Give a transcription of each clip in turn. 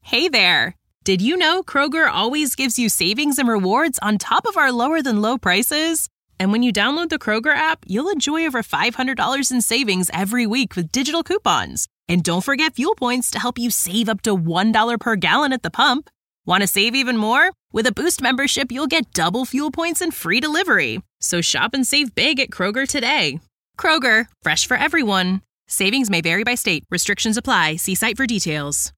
Hey there! Did you know Kroger always gives you savings and rewards on top of our lower-than-low prices? And when you download the Kroger app, you'll enjoy over $500 in savings every week with digital coupons. And don't forget fuel points to help you save up to $1 per gallon at the pump. Want to save even more? With a Boost membership, you'll get double fuel points and free delivery. So shop and save big at Kroger today. Kroger, fresh for everyone. Savings may vary by state. Restrictions apply. See site for details.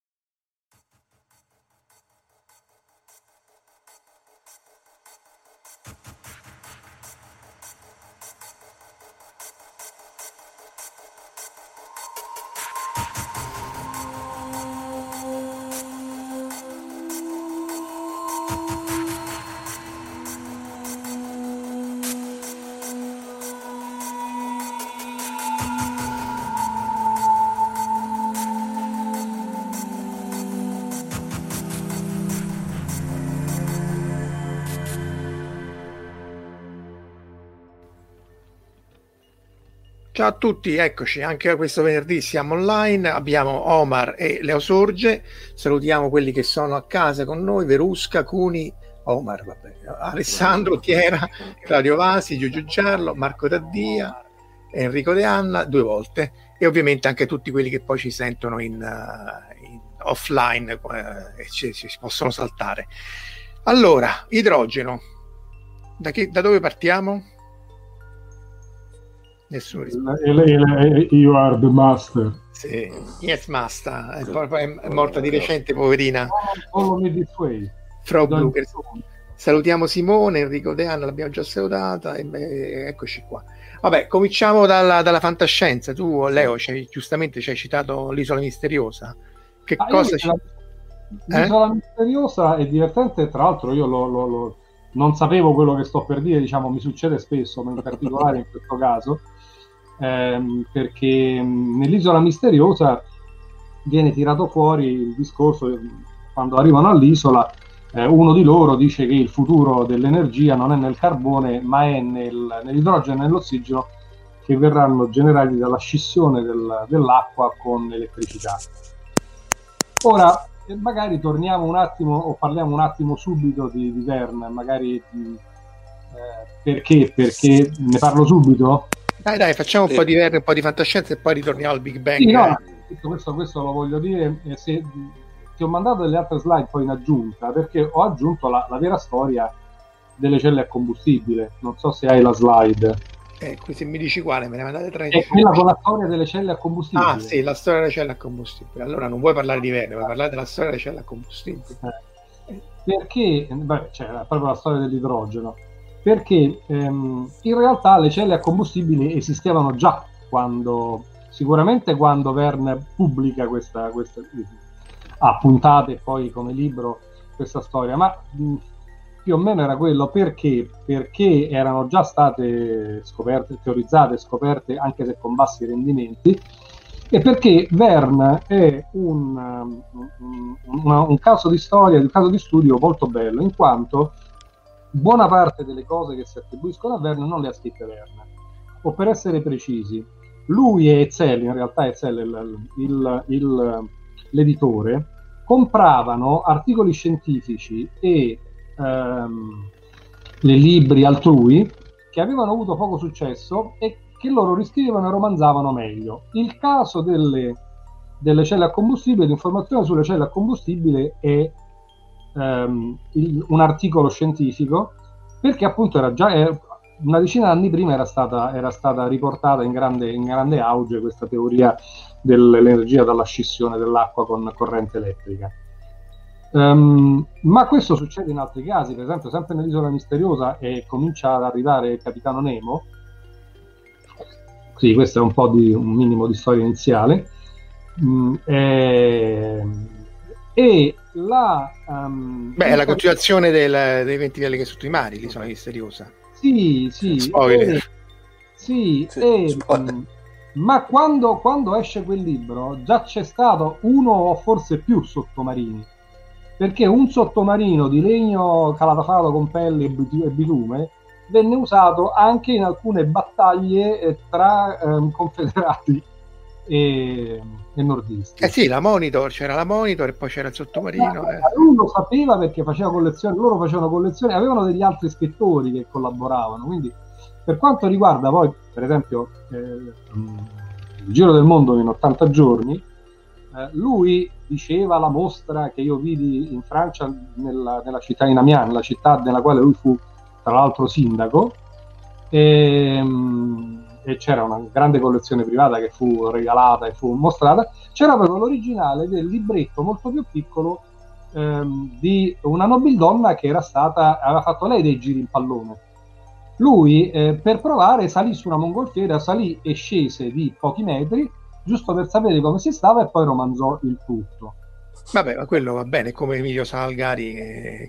Ciao a tutti, eccoci, anche questo venerdì siamo online, abbiamo Omar e Leo Sorge, salutiamo quelli che sono a casa con noi, Verusca, Cuni, Omar, vabbè, Alessandro, Chiera, Claudio Vasi, Giugiu Giarlo, Marco Taddia, Enrico De Anna, 2 volte, e ovviamente anche tutti quelli che poi ci sentono in offline e ci possono saltare. Allora, idrogeno, da dove partiamo? Nessuno risponde. You are the master. Sì, yes master. È morta di recente, poverina. Follow me this way. Frau Blucher. Salutiamo Simone, Enrico De Anna, l'abbiamo già salutata, eccoci qua. Vabbè, cominciamo dalla fantascienza. Tu, Leo, giustamente ci hai citato l'Isola Misteriosa. Che cosa ci... L'Isola Misteriosa è divertente, tra l'altro io non sapevo quello che sto per dire, diciamo, mi succede spesso, ma in particolare in questo caso, perché nell'Isola Misteriosa viene tirato fuori il discorso, quando arrivano all'isola, uno di loro dice che il futuro dell'energia non è nel carbone, ma è nell'idrogeno e nell'ossigeno, che verranno generati dalla scissione dell'acqua con l'elettricità. Ora, magari torniamo un attimo o parliamo un attimo subito di Verne, magari perché ne parlo subito? Dai, facciamo un po' di Verne, un po' di fantascienza e poi ritorniamo al Big Bang. Sì, no, questo lo voglio dire, ti ho mandato delle altre slide poi in aggiunta, perché ho aggiunto la vera storia delle celle a combustibile. Non so se hai la slide. Se mi dici quale, me ne mandate 3. È quella con la storia delle celle a combustibile. Ah sì, la storia delle celle a combustibile. Allora non vuoi parlare di Verne, vuoi parlare della storia delle celle a combustibile. Perché, c'è proprio la storia dell'idrogeno. Perché in realtà le celle a combustibile esistevano già sicuramente quando Verne pubblica questa puntate poi come libro questa storia, ma più o meno era quello. Perché erano già state teorizzate, scoperte, anche se con bassi rendimenti, e perché Verne è un caso di storia, un caso di studio molto bello, in quanto buona parte delle cose che si attribuiscono a Verne non le ha scritte Verne. O per essere precisi, lui e Ezzell, in realtà Ezzell, l'editore, compravano articoli scientifici e le libri altrui che avevano avuto poco successo e che loro riscrivevano e romanzavano meglio. Il caso delle celle a combustibile, l'informazione sulle celle a combustibile è un articolo scientifico, perché appunto era già una decina di anni prima era stata riportata in grande auge questa teoria dell'energia dalla scissione dell'acqua con corrente elettrica. Ma questo succede in altri casi, per esempio sempre nell'Isola Misteriosa comincia ad arrivare il Capitano Nemo. Sì, questo è un minimo di storia iniziale. E la è la continuazione dei venticelli che sotto i mari, l'Isola Misteriosa. Sì. Spoiler. Ma quando esce quel libro già c'è stato uno o forse più sottomarini, perché un sottomarino di legno calatafato con pelle e bitume venne usato anche in alcune battaglie tra confederati e nordisti. Sì, c'era la Monitor e poi c'era il sottomarino. Lui lo sapeva perché faceva collezioni, loro facevano collezioni, avevano degli altri scrittori che collaboravano, quindi per quanto riguarda poi, per esempio, il Giro del Mondo in 80 giorni, lui diceva alla mostra che io vidi in Francia, nella città di Amiens, la città nella quale lui fu tra l'altro sindaco, e c'era una grande collezione privata che fu regalata e fu mostrata. C'era proprio l'originale del libretto molto più piccolo di una nobildonna che aveva fatto lei dei giri in pallone. Lui per provare salì su una mongolfiera, salì e scese di pochi metri giusto per sapere come si stava e poi romanzò il tutto. Vabbè, ma quello va bene, come Emilio Salgari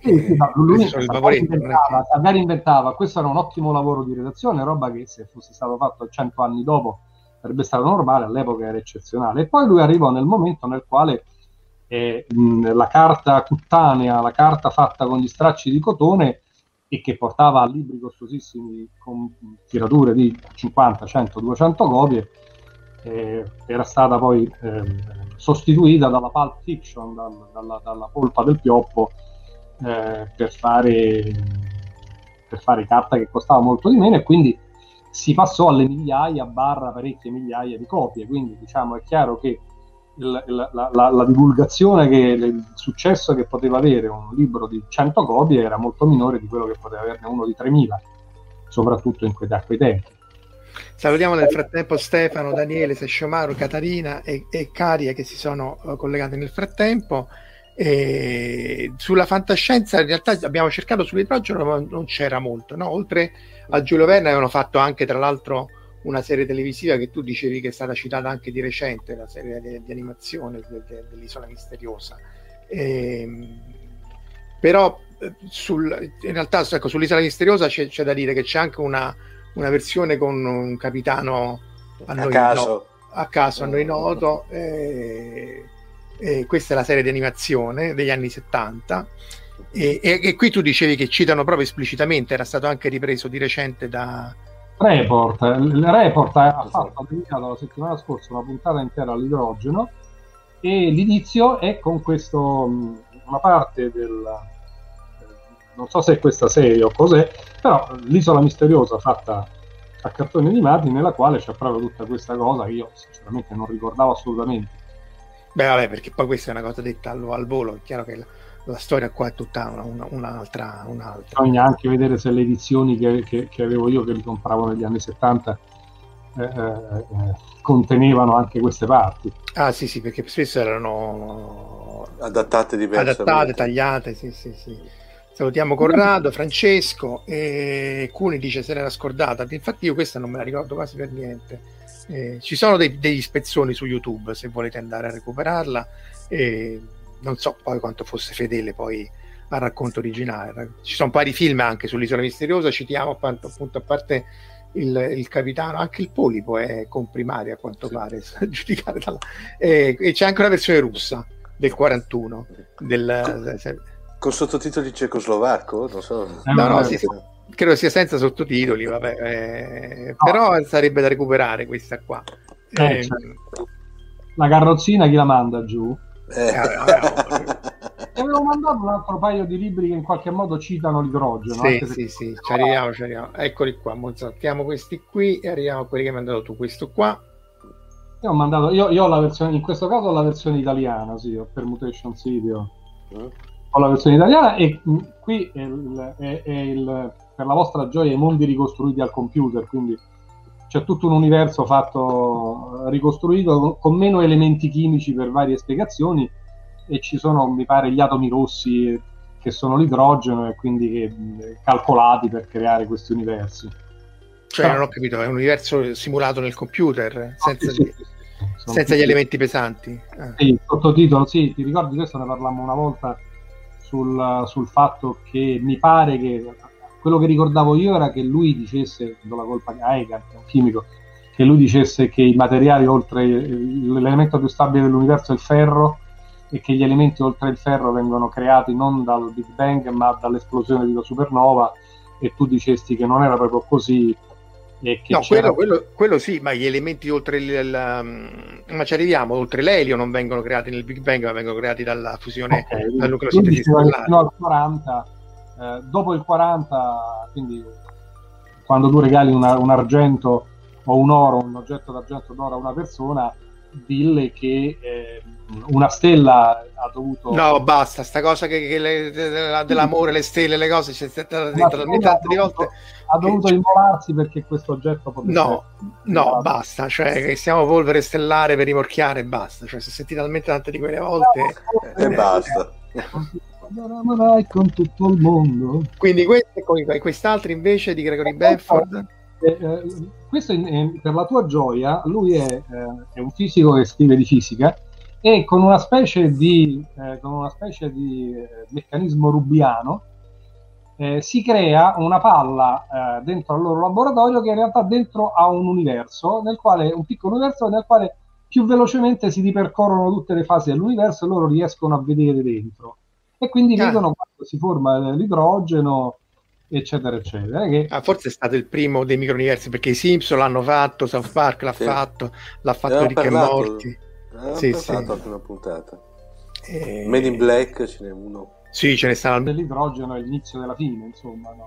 Salgari inventava, questo era un ottimo lavoro di redazione, roba che se fosse stato fatto 100 anni dopo sarebbe stato normale, all'epoca era eccezionale. E poi lui arrivò nel momento nel quale la carta cuttanea, la carta fatta con gli stracci di cotone e che portava a libri costosissimi con tirature di 50, 100, 200 copie, era stata poi sostituita dalla pulp fiction, dalla polpa del pioppo, per fare carta che costava molto di meno, e quindi si passò alle migliaia parecchie migliaia di copie. Quindi diciamo è chiaro che la divulgazione, il successo che poteva avere un libro di 100 copie era molto minore di quello che poteva averne uno di 3000, soprattutto in quei tempi. Salutiamo nel frattempo Stefano, Daniele, Sesciomaru, Catarina e Caria che si sono collegate nel frattempo. Sulla fantascienza in realtà abbiamo cercato sull'idrogeno, ma non c'era molto, no? Oltre a Giulio Verne avevano fatto anche tra l'altro una serie televisiva che tu dicevi che è stata citata anche di recente, la serie di animazione dell'Isola Misteriosa, però in realtà ecco, sull'Isola Misteriosa c'è da dire che c'è anche una versione con un capitano a caso a noi noto, questa è la serie di animazione degli anni 70 e qui tu dicevi che citano proprio esplicitamente, era stato anche ripreso di recente da Report. Il Report ha dedicato la settimana scorsa una puntata intera all'idrogeno, e l'inizio è con questo, una parte non so se è questa serie o cos'è, però l'Isola Misteriosa fatta a cartoni animati, nella quale c'è proprio tutta questa cosa che io sinceramente non ricordavo assolutamente. Beh vabbè, perché poi questa è una cosa detta al volo, è chiaro che la storia qua è tutta un'altra. Bisogna anche vedere se le edizioni che avevo io, che li compravo negli anni 70, contenevano anche queste parti. Ah sì, perché spesso erano adattate diversamente. Adattate, tagliate, sì. Salutiamo Corrado, Francesco, e Cuni dice se l'era scordata. Infatti io questa non me la ricordo quasi per niente. Ci sono degli spezzoni su YouTube se volete andare a recuperarla. Non so poi quanto fosse fedele poi al racconto originale. Ci sono pari film anche sull'Isola Misteriosa, citiamo appunto a parte il capitano, anche il polipo è comprimario a quanto pare, a giudicare e c'è anche una versione russa del 41 con sottotitoli cecoslovacco? Non so. No, credo sia senza sottotitoli, vabbè. Però sarebbe da recuperare questa qua. La carrozzina chi la manda giù? Avevo mandato un altro paio di libri che in qualche modo citano l'idrogeno. Sì, ci arriviamo. Eccoli qua, saltiamo questi qui e arriviamo a quelli che hai mandato tu. Questo qua io ho mandato, io ho la versione, in questo caso ho la versione italiana, sì, ho Permutation Video. Ho la versione italiana, e qui è per la vostra gioia, i mondi ricostruiti al computer, quindi c'è tutto un universo fatto ricostruito con meno elementi chimici per varie spiegazioni, e ci sono, mi pare, gli atomi rossi che sono l'idrogeno, e quindi calcolati per creare questi universi. Cioè, non ho capito, è un universo simulato nel computer senza gli elementi pesanti. Sì, sottotitolo, sì, ti ricordi, questo ne parlammo una volta sul fatto che mi pare che quello che ricordavo io era che lui dicesse, do la colpa a Heiken, che è un chimico, che lui dicesse che i materiali oltre l'elemento più stabile dell'universo è il ferro, e che gli elementi oltre il ferro vengono creati non dal Big Bang ma dall'esplosione di una supernova, e tu dicesti che non era proprio così, e che no, quello sì, ma gli elementi oltre ma ci arriviamo, oltre l'elio non vengono creati nel Big Bang, ma vengono creati dalla fusione, dal nucleosintesi stellare. Fino al 40, dopo il 40, quindi quando tu regali un argento o un oro, un oggetto d'argento d'oro a una persona, dille che una stella ha dovuto... No, basta, sta cosa dell'amore, le stelle, le cose, c'è stata detta talmente tante volte. Ha dovuto immolarsi perché questo oggetto potesse... No, basta, cioè che siamo polvere stellare per rimorchiare, basta, cioè si è sentito talmente tante di quelle volte e basta. Con tutto il mondo. Quindi quest'altro invece di Gregory Benford... questo per la tua gioia, lui è un fisico che scrive di fisica e con una specie di meccanismo rubiano si crea una palla dentro al loro laboratorio che in realtà dentro ha un piccolo universo nel quale più velocemente si ripercorrono tutte le fasi dell'universo e loro riescono a vedere dentro e quindi vedono quando si forma l'idrogeno, eccetera eccetera. Forse è stato il primo dei microuniversi, perché i Simpson l'hanno fatto, South Park l'ha fatto Rick e Morty. La prima puntata. Men in Black ce n'è uno. Sì, ce ne stanno. L'idrogeno è l'inizio della fine, insomma, no?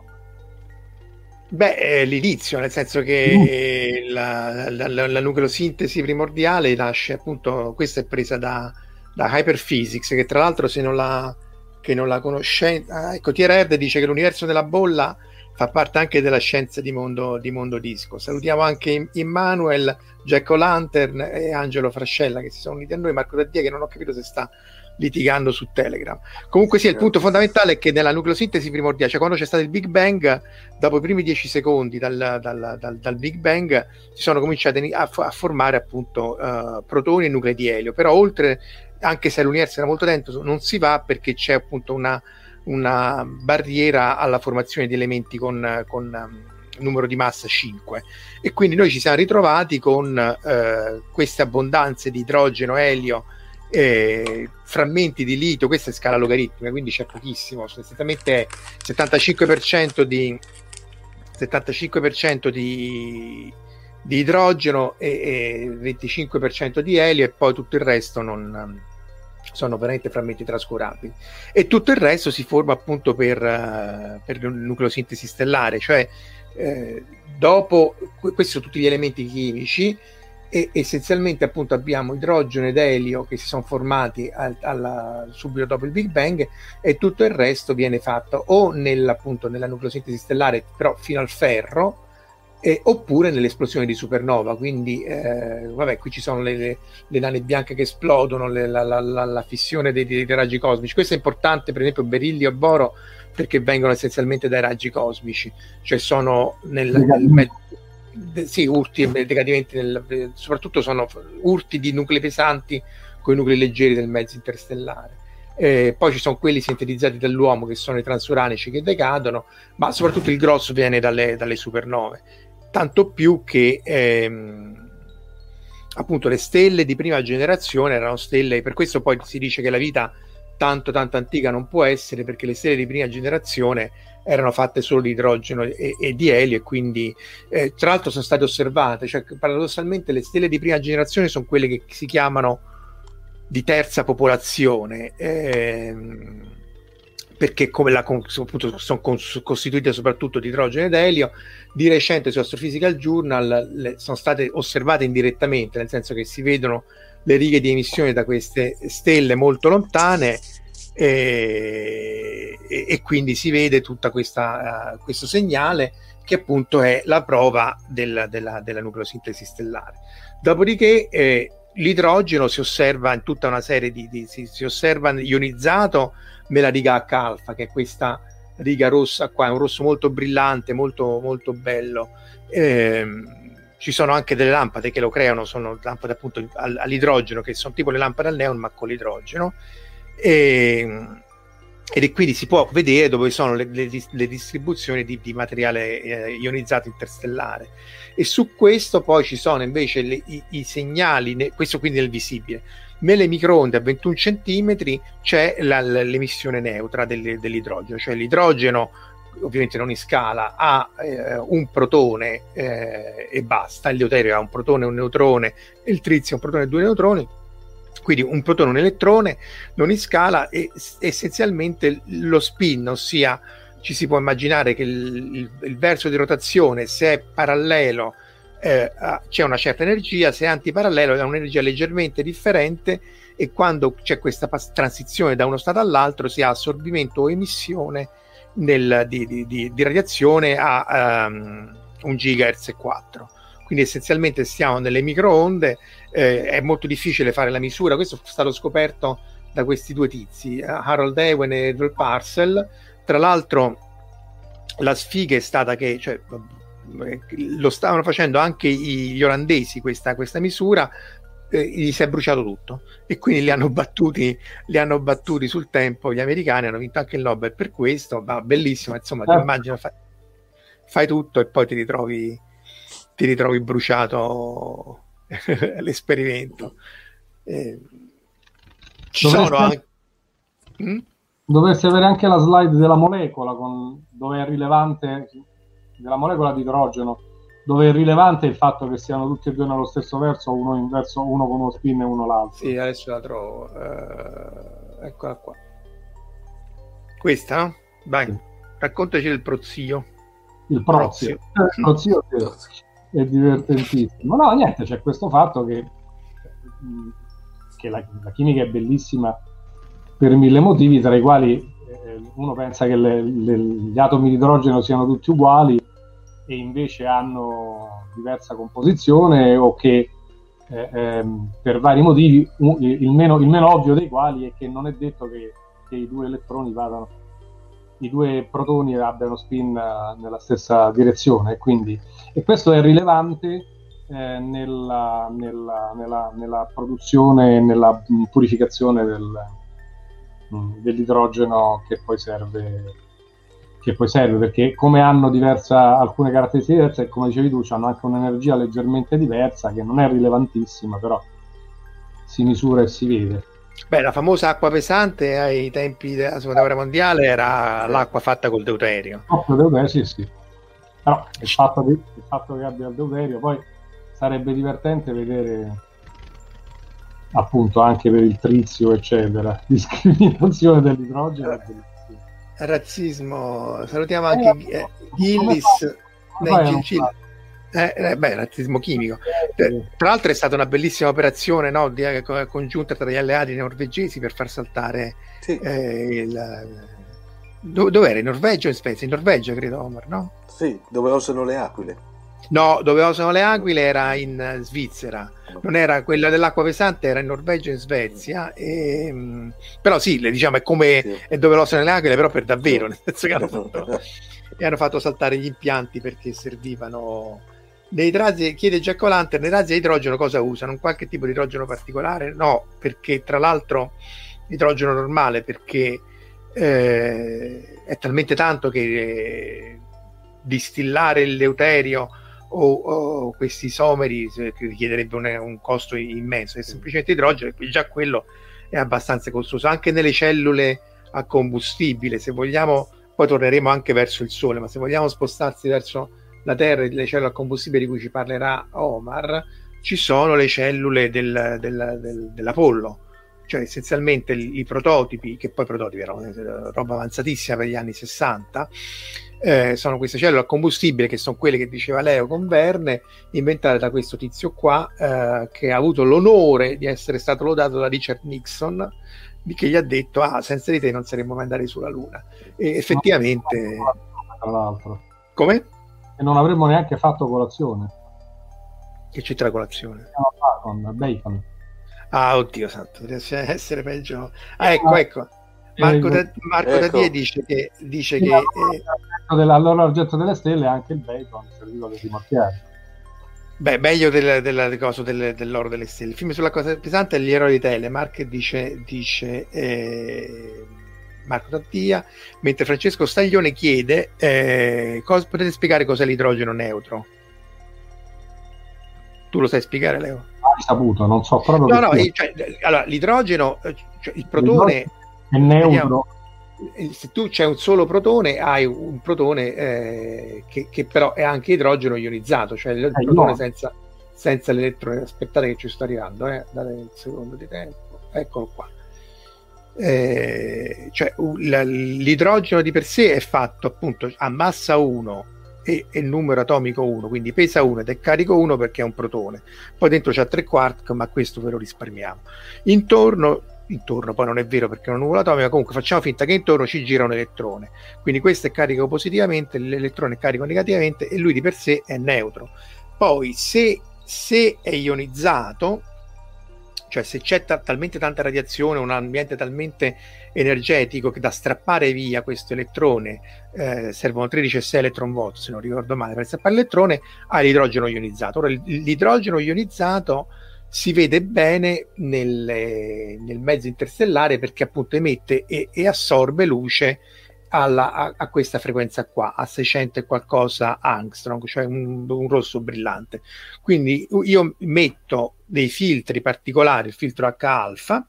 Beh, è l'inizio, nel senso che la nucleosintesi primordiale nasce appunto, questa è presa da Hyperphysics, che tra l'altro se non la conoscete, ecco, Thierry dice che l'universo della bolla fa parte anche della scienza di mondo disco. Salutiamo anche Immanuel, Jack O'Lantern e Angelo Frascella che si sono uniti a noi, Marco Daddia che non ho capito se sta litigando su Telegram. Comunque sì, il punto fondamentale è che nella nucleosintesi primordiale, cioè quando c'è stato il Big Bang, dopo i primi 10 secondi dal Big Bang si sono cominciati a formare appunto protoni e nuclei di elio, però oltre, anche se l'universo era molto denso, non si va perché c'è appunto una barriera alla formazione di elementi con numero di massa 5 e quindi noi ci siamo ritrovati con queste abbondanze di idrogeno, elio, frammenti di litio, questa è scala logaritmica, quindi c'è pochissimo, esattamente 75% di idrogeno e 25% di elio e poi tutto il resto non sono veramente frammenti trascurabili e tutto il resto si forma appunto per nucleosintesi stellare, cioè dopo questi sono tutti gli elementi chimici e essenzialmente appunto abbiamo idrogeno ed elio che si sono formati subito dopo il Big Bang e tutto il resto viene fatto o nella nucleosintesi stellare però fino al ferro oppure nell'esplosione di supernova, quindi qui ci sono le nane bianche che esplodono, la fissione dei raggi cosmici. Questo è importante, per esempio berillio e boro, perché vengono essenzialmente dai raggi cosmici, cioè sono urti e decadimenti, soprattutto sono urti di nuclei pesanti con i nuclei leggeri del mezzo interstellare. Poi ci sono quelli sintetizzati dall'uomo che sono i transuranici che decadono, ma soprattutto il grosso viene dalle supernove, tanto più che appunto le stelle di prima generazione erano stelle, per questo poi si dice che la vita tanto antica non può essere, perché le stelle di prima generazione erano fatte solo di idrogeno e di elio e quindi tra l'altro sono state osservate, cioè paradossalmente le stelle di prima generazione sono quelle che si chiamano di terza popolazione, perché come appunto sono costituite soprattutto di idrogeno ed elio. Di recente su Astrophysical Journal sono state osservate indirettamente, nel senso che si vedono le righe di emissione da queste stelle molto lontane e quindi si vede tutta questo segnale che appunto è la prova della nucleosintesi stellare. Dopodiché l'idrogeno si osserva in tutta una serie si osserva ionizzato nella riga H alfa, che è questa riga rossa qua, è un rosso molto brillante, molto molto bello. Ci sono anche delle lampade che lo creano, sono lampade appunto all'idrogeno, che sono tipo le lampade al neon ma con l'idrogeno, ed quindi si può vedere dove sono le distribuzioni di materiale ionizzato interstellare, e su questo poi ci sono invece i segnali, questo quindi nel visibile. Nelle microonde a 21 centimetri c'è l'emissione neutra dell'idrogeno, cioè l'idrogeno ovviamente non in scala, ha un protone e basta. Il deuterio ha un protone e un neutrone, e il trizio un protone e 2 neutroni, quindi un protone e un elettrone, non in scala, e essenzialmente lo spin, ossia ci si può immaginare che il verso di rotazione, se è parallelo, c'è una certa energia, se è antiparallelo ha un'energia leggermente differente, e quando c'è questa transizione da uno stato all'altro si ha assorbimento o emissione di radiazione a 1 GHz e 4. Quindi essenzialmente stiamo nelle microonde. È molto difficile fare la misura. Questo è stato scoperto da questi due tizi, Harold Ewen e Edward Purcell. Tra l'altro la sfiga è stata che, cioè, lo stavano facendo anche gli olandesi questa misura, gli si è bruciato tutto, e quindi li hanno battuti sul tempo gli americani, hanno vinto anche il Nobel per questo. Ma bellissimo, insomma, ti immagino, fai tutto e poi ti ritrovi bruciato l'esperimento. Sono anche dovresti avere anche la slide della molecola, dove è rilevante, della molecola di idrogeno, dove è rilevante il fatto che siano tutti e due nello stesso verso, uno con uno spin e uno l'altro. Sì, adesso la trovo. Eccola qua. Questa, no? Vai, sì. Raccontaci del prozio. Il prozio è divertentissimo. No, niente, c'è questo fatto che la chimica è bellissima per 1000 motivi, tra i quali uno pensa che gli atomi di idrogeno siano tutti uguali e invece hanno diversa composizione, o che per vari motivi, il meno ovvio dei quali è che non è detto che i due protoni abbiano spin nella stessa direzione, e questo è rilevante nella produzione e nella purificazione dell'idrogeno che poi serve, perché come hanno alcune caratteristiche diverse, e come dicevi tu, hanno anche un'energia leggermente diversa, che non è rilevantissima, però si misura e si vede. Beh, la famosa acqua pesante ai tempi della seconda guerra mondiale era l'acqua fatta col deuterio. Sì. Però il fatto che abbia il deuterio, poi sarebbe divertente vedere, appunto, anche per il trizio, eccetera, discriminazione dell'idrogeno. Razzismo. Salutiamo anche Gillis. Razzismo chimico. Tra l'altro è stata una bellissima operazione, no, congiunta tra gli alleati norvegesi per far saltare dove era? In Norvegia o in Svezia? In Norvegia, credo, Omar, no? Sì, dove osano le aquile. No, dove osano le aquile era in Svizzera, non era quella dell'acqua pesante, era in Norvegia e in Svezia, però sì, diciamo è come è dove osano le aquile, però per davvero, nel senso che hanno fatto saltare gli impianti perché servivano nei razzi. Chiede Jack O'Lantern, nei razzi a idrogeno cosa usano? Un qualche tipo di idrogeno particolare? No, perché tra l'altro idrogeno normale, perché è talmente tanto che distillare il deuterio o questi isomeri richiederebbe un costo immenso. È semplicemente idrogeno, e già quello è abbastanza costoso. Anche nelle cellule a combustibile, se vogliamo, poi torneremo anche verso il Sole, ma se vogliamo spostarsi verso la Terra e le cellule a combustibile di cui ci parlerà Omar, ci sono le cellule dell'Apollo, cioè essenzialmente i prototipi, che poi prototipi erano roba avanzatissima per gli anni 60, sono queste cellule a combustibile, che sono quelle che diceva Leo con Verne, inventate da questo tizio qua, che ha avuto l'onore di essere stato lodato da Richard Nixon, che gli ha detto: senza di te non saremmo mai andati sulla Luna. E effettivamente, tra l'altro, come? E non avremmo neanche fatto colazione. Che c'entra colazione? Con bacon. Oddio santo, deve essere peggio. Ecco. Marco Dadie dice che allora l'argento delle stelle è anche il bacon serviva per rimorchiare. Beh, meglio dell'oro delle stelle. Il film sulla cosa pesante è Gli eroi di Telemark, dice Marco Tattia, mentre Francesco Staglione chiede potete spiegare cos'è l'idrogeno neutro? Tu lo sai spiegare, Leo? Hai saputo, non so proprio. Allora l'idrogeno, cioè il protone è neutro, se tu c'è un solo protone, hai un protone che però è anche idrogeno ionizzato, cioè il protone senza l'elettrone. Aspettate che ci sto arrivando, date un secondo di tempo, eccolo qua. Cioè l'idrogeno di per sé è fatto appunto a massa 1 e numero atomico 1, quindi pesa 1 ed è carico 1 perché è un protone. Poi dentro c'ha 3 quark, ma questo ve lo risparmiamo. Intorno poi non è vero perché è una nuvola atomica, comunque facciamo finta che intorno ci gira un elettrone, quindi questo è carico positivamente, l'elettrone è carico negativamente e lui di per sé è neutro. Poi se è ionizzato, cioè se c'è talmente tanta radiazione, un ambiente talmente energetico che da strappare via questo elettrone, servono 13,6 electron volt se non ricordo male per strappare l'elettrone, ha l'idrogeno ionizzato. Ora l'idrogeno ionizzato si vede bene nel mezzo interstellare perché appunto emette e assorbe luce a questa frequenza qua, a 600 e qualcosa angstrom, cioè un rosso brillante. Quindi io metto dei filtri particolari, il filtro H-alfa,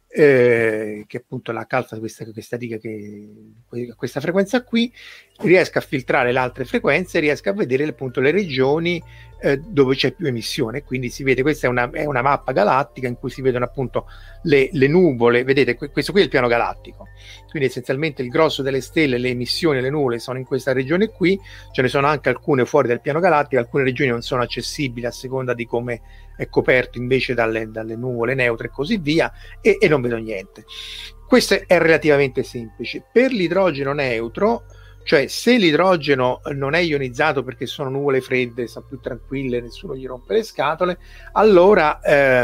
che appunto l'H-alfa, questa riga questa frequenza qui, riesco a filtrare le altre frequenze, riesco a vedere appunto le regioni dove c'è più emissione. Quindi si vede, questa è una mappa galattica in cui si vedono appunto le nuvole. Vedete, questo qui è il piano galattico, quindi essenzialmente il grosso delle stelle, le emissioni, le nuvole sono in questa regione qui. Ce ne sono anche alcune fuori del piano galattico, alcune regioni non sono accessibili a seconda di come è coperto invece dalle nuvole neutre e così via, e non vedo niente. Questo è relativamente semplice. Per l'idrogeno neutro, cioè se l'idrogeno non è ionizzato perché sono nuvole fredde, sono più tranquille, nessuno gli rompe le scatole, allora è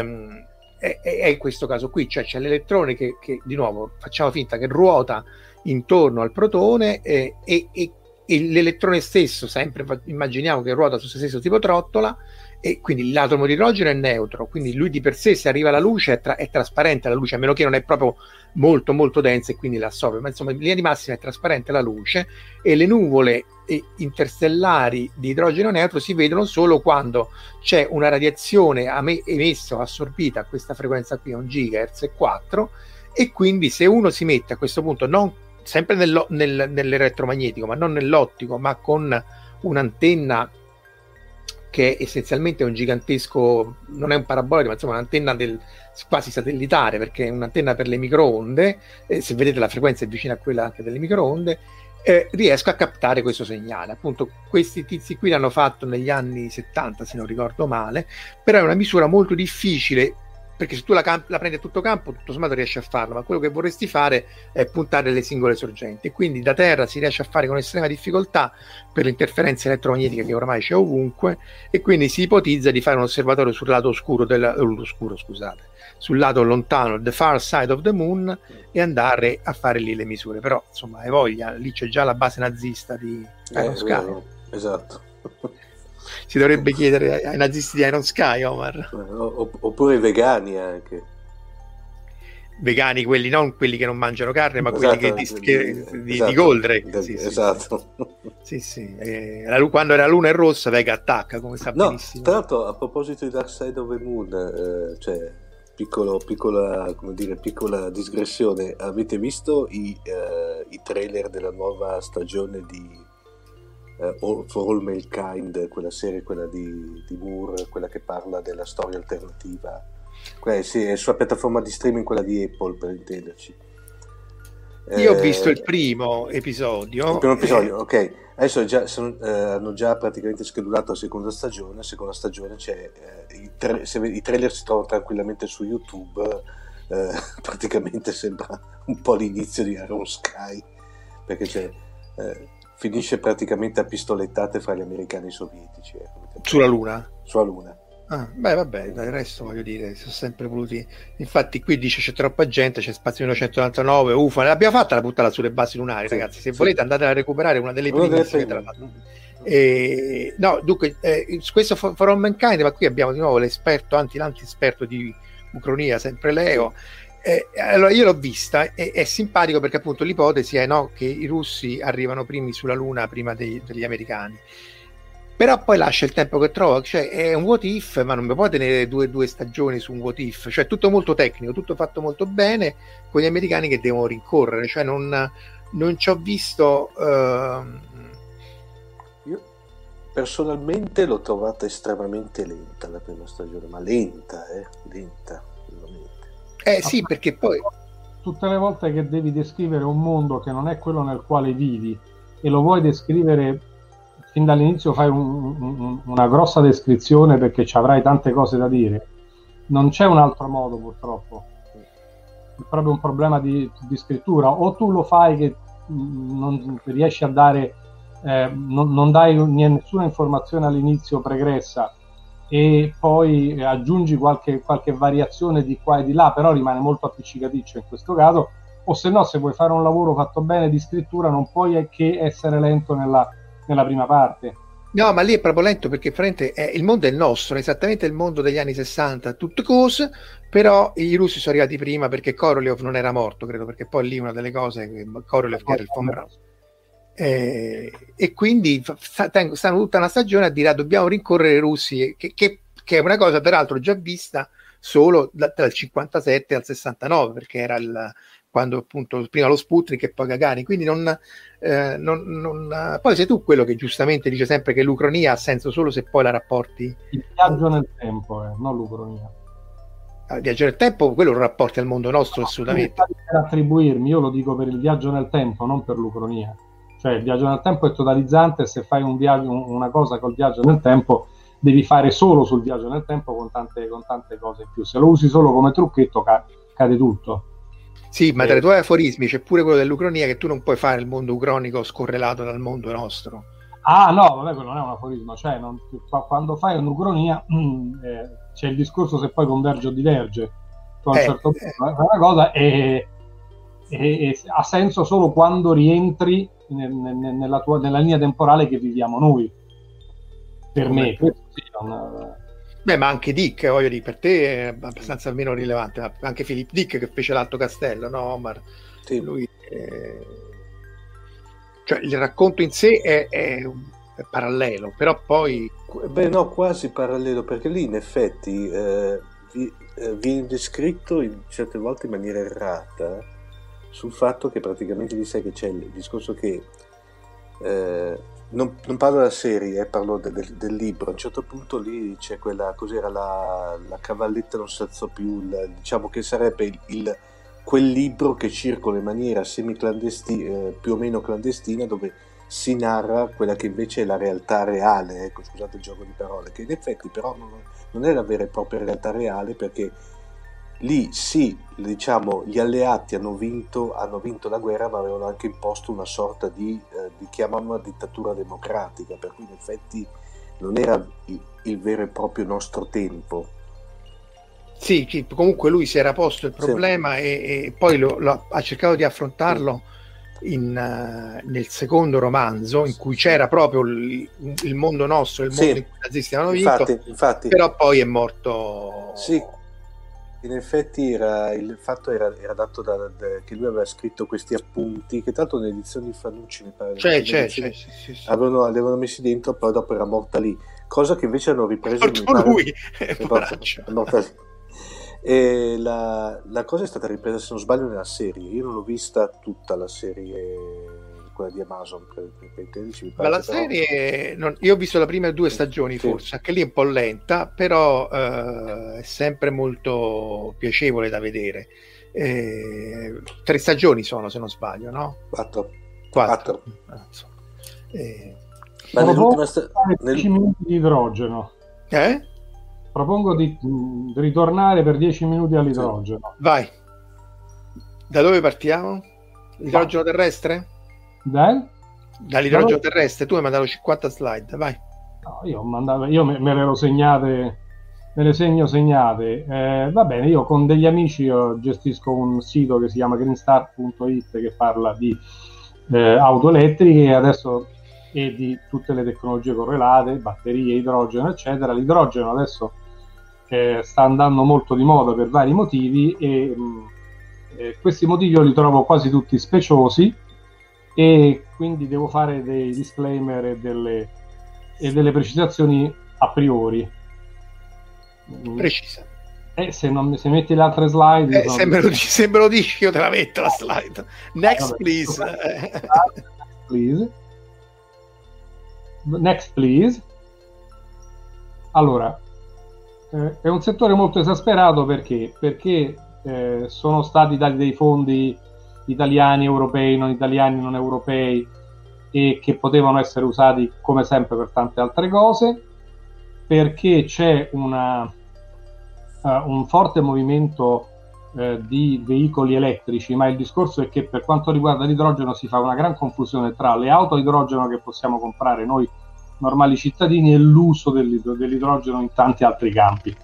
in questo caso qui, cioè c'è l'elettrone che di nuovo facciamo finta che ruota intorno al protone e l'elettrone stesso, sempre immaginiamo che ruota su se stesso tipo trottola, e quindi l'atomo di idrogeno è neutro, quindi lui di per sé, se arriva alla luce, è trasparente la luce, a meno che non è proprio molto molto densa e quindi la assorbe, ma insomma in linea di massima è trasparente la luce, e le nuvole interstellari di idrogeno neutro si vedono solo quando c'è una radiazione emessa o assorbita a questa frequenza qui, a 1 GHz e 4, e quindi se uno si mette a questo punto non sempre nell'elettromagnetico, ma non nell'ottico, ma con un'antenna che essenzialmente è un gigantesco, non è un parabolico, ma insomma un'antenna quasi satellitare, perché è un'antenna per le microonde, se vedete la frequenza è vicina a quella anche delle microonde, riesco a captare questo segnale. Appunto questi tizi qui l'hanno fatto negli anni 70 se non ricordo male, però è una misura molto difficile, perché se tu la prendi a tutto campo, tutto sommato riesci a farlo, ma quello che vorresti fare è puntare le singole sorgenti, e quindi da terra si riesce a fare con estrema difficoltà per l'interferenza elettromagnetica che ormai c'è ovunque, e quindi si ipotizza di fare un osservatorio sul lato sul lato lontano, the far side of the moon, e andare a fare lì le misure. Però insomma hai voglia, lì c'è già la base nazista di Iron Sky. Esatto. Si dovrebbe chiedere ai nazisti di Iron Sky, Omar. Oppure i vegani anche. Vegani, quelli non quelli che non mangiano carne, ma esatto, quelli di Goldrake. Sì, esatto. Sì. Quando era luna è rossa, Vega attacca, come sa benissimo. Tra l'altro, a proposito di Dark Side of the Moon, cioè piccola digressione, avete visto i trailer della nuova stagione di For All Mankind, quella serie, quella di Moore, quella che parla della storia alternativa? Sì, è sulla piattaforma di streaming, quella di Apple, per intenderci. Io ho visto il primo episodio. Ok. Adesso hanno già praticamente schedulato la seconda stagione. La seconda stagione c'è i trailer si trovano tranquillamente su YouTube. Praticamente sembra un po' l'inizio di Iron Sky, perché finisce praticamente a pistolettate fra gli americani e i sovietici. Sulla Luna? Sulla Luna. Vabbè, dal resto voglio dire, sono sempre voluti. Infatti qui dice c'è troppa gente, c'è Spazio 1999, UFO, l'abbiamo fatta la puntata sulle basi lunari, sì, ragazzi, se volete andate a recuperare una delle primissime. No, dunque, su questo For All Mankind, ma qui abbiamo di nuovo l'anti-esperto di Ucronia, sempre Leo. Allora io l'ho vista, è simpatico perché appunto l'ipotesi è che i russi arrivano primi sulla Luna prima degli americani. Però poi lascia il tempo che trova, cioè è un what if, ma non mi può tenere due stagioni su un what if, cioè tutto molto tecnico, tutto fatto molto bene, con gli americani che devono rincorrere, cioè non ci ho visto... Io personalmente l'ho trovata estremamente lenta la prima stagione, ma lenta, veramente. Sì, perché poi... Tutte le volte che devi descrivere un mondo che non è quello nel quale vivi e lo vuoi descrivere fin dall'inizio, fai una grossa descrizione perché ci avrai tante cose da dire, non c'è un altro modo purtroppo, è proprio un problema di scrittura. O tu lo fai che non riesci a dare non dai nessuna informazione all'inizio pregressa e poi aggiungi qualche variazione di qua e di là, però rimane molto appiccicaticcio in questo caso, o se no, se vuoi fare un lavoro fatto bene di scrittura non puoi che essere lento nella prima parte. No, ma lì è proprio lento perché il mondo è il nostro, è esattamente il mondo degli anni 60, tutte cose, però i russi sono arrivati prima perché Korolev non era morto, credo, perché poi lì una delle cose che Korolev era il Von e quindi stanno tutta una stagione a dire dobbiamo rincorrere i russi, che è una cosa peraltro già vista solo dal 57 al 69, perché era quando appunto prima lo Sputnik e poi Gagarin, quindi poi sei tu quello che giustamente dice sempre che l'ucronia ha senso solo se poi la rapporti il viaggio nel tempo, non l'ucronia. Il viaggio nel tempo, quello lo rapporti al mondo nostro, assolutamente. Per attribuirmi, io lo dico per il viaggio nel tempo, non per l'ucronia. Cioè il viaggio nel tempo è totalizzante e se fai una cosa col viaggio nel tempo devi fare solo sul viaggio nel tempo con tante cose in più. Se lo usi solo come trucchetto cade tutto. Sì, ma tra i tuoi aforismi c'è pure quello dell'ucronia, che tu non puoi fare il mondo ucronico scorrelato dal mondo nostro. Ah no, vabbè, quello non è un aforismo, cioè quando fai un'ucronia c'è il discorso se poi converge o diverge. Tu a un certo punto fai una cosa e ha senso solo quando rientri nella linea temporale che viviamo noi. Per me, sì, beh, ma anche Dick, voglio dire, per te è abbastanza meno rilevante, ma anche Philip Dick che fece l'Alto Castello, no Omar? Sì. Lui cioè il racconto in sé è parallelo, però poi beh no, quasi parallelo, perché lì in effetti viene descritto certe volte in maniera errata sul fatto che praticamente lì sai che c'è il discorso che non parlo della serie, parlo del libro. A un certo punto lì c'è quella, cos'era la cavalletta non si alzò più, diciamo che sarebbe quel libro che circola in maniera semi-clandestina, più o meno clandestina, dove si narra quella che invece è la realtà reale, ecco, scusate il gioco di parole, che in effetti però non è la vera e propria realtà reale, perché lì sì, diciamo, gli alleati hanno vinto la guerra, ma avevano anche imposto una sorta di chiamavano dittatura democratica, per cui in effetti non era il vero e proprio nostro tempo. Sì, comunque lui si era posto il problema e poi ha cercato di affrontarlo nel secondo romanzo, in cui c'era proprio il mondo nostro, il mondo in cui i nazisti avevano vinto, infatti, però poi è morto. Sì, in effetti il fatto era dato che lui aveva scritto questi appunti, che tanto nelle edizioni di Fanucci mi pare sì. avevano messi dentro, poi dopo era morta lì, cosa che invece hanno ripreso lui è morta lì. E la cosa è stata ripresa, se non sbaglio, nella serie. Io non l'ho vista tutta la serie, quella di Amazon, ma la serie io ho visto le prime 2 stagioni, forse anche lì è un po' lenta, però è sempre molto piacevole da vedere. 3 stagioni sono, se non sbaglio, no? 4. Ma nell'ultima 10 minuti di idrogeno. Propongo di ritornare per 10 minuti all'idrogeno. Sì. Vai. Da dove partiamo? L'idrogeno terrestre? Dall'idrogeno terrestre. Tu mi hai mandato 50 slide, vai. No, io me le ero segnate, me le segnate. Va bene, io con degli amici gestisco un sito che si chiama greenstar.it, che parla di auto elettriche e di tutte le tecnologie correlate, batterie, idrogeno, eccetera. L'idrogeno adesso sta andando molto di moda per vari motivi e questi motivi io li trovo quasi tutti speciosi, e quindi devo fare dei disclaimer e e delle precisazioni a priori. Precisa. Se metti le altre slide... Se me lo dici io te la metto la slide. Next, please. Next, please. Allora, è un settore molto esasperato perché sono stati dati dei fondi italiani, europei, non italiani, non europei, e che potevano essere usati come sempre per tante altre cose, perché c'è un forte movimento di veicoli elettrici, ma il discorso è che per quanto riguarda l'idrogeno si fa una gran confusione tra le auto a idrogeno che possiamo comprare noi normali cittadini e l'uso dell'idrogeno in tanti altri campi.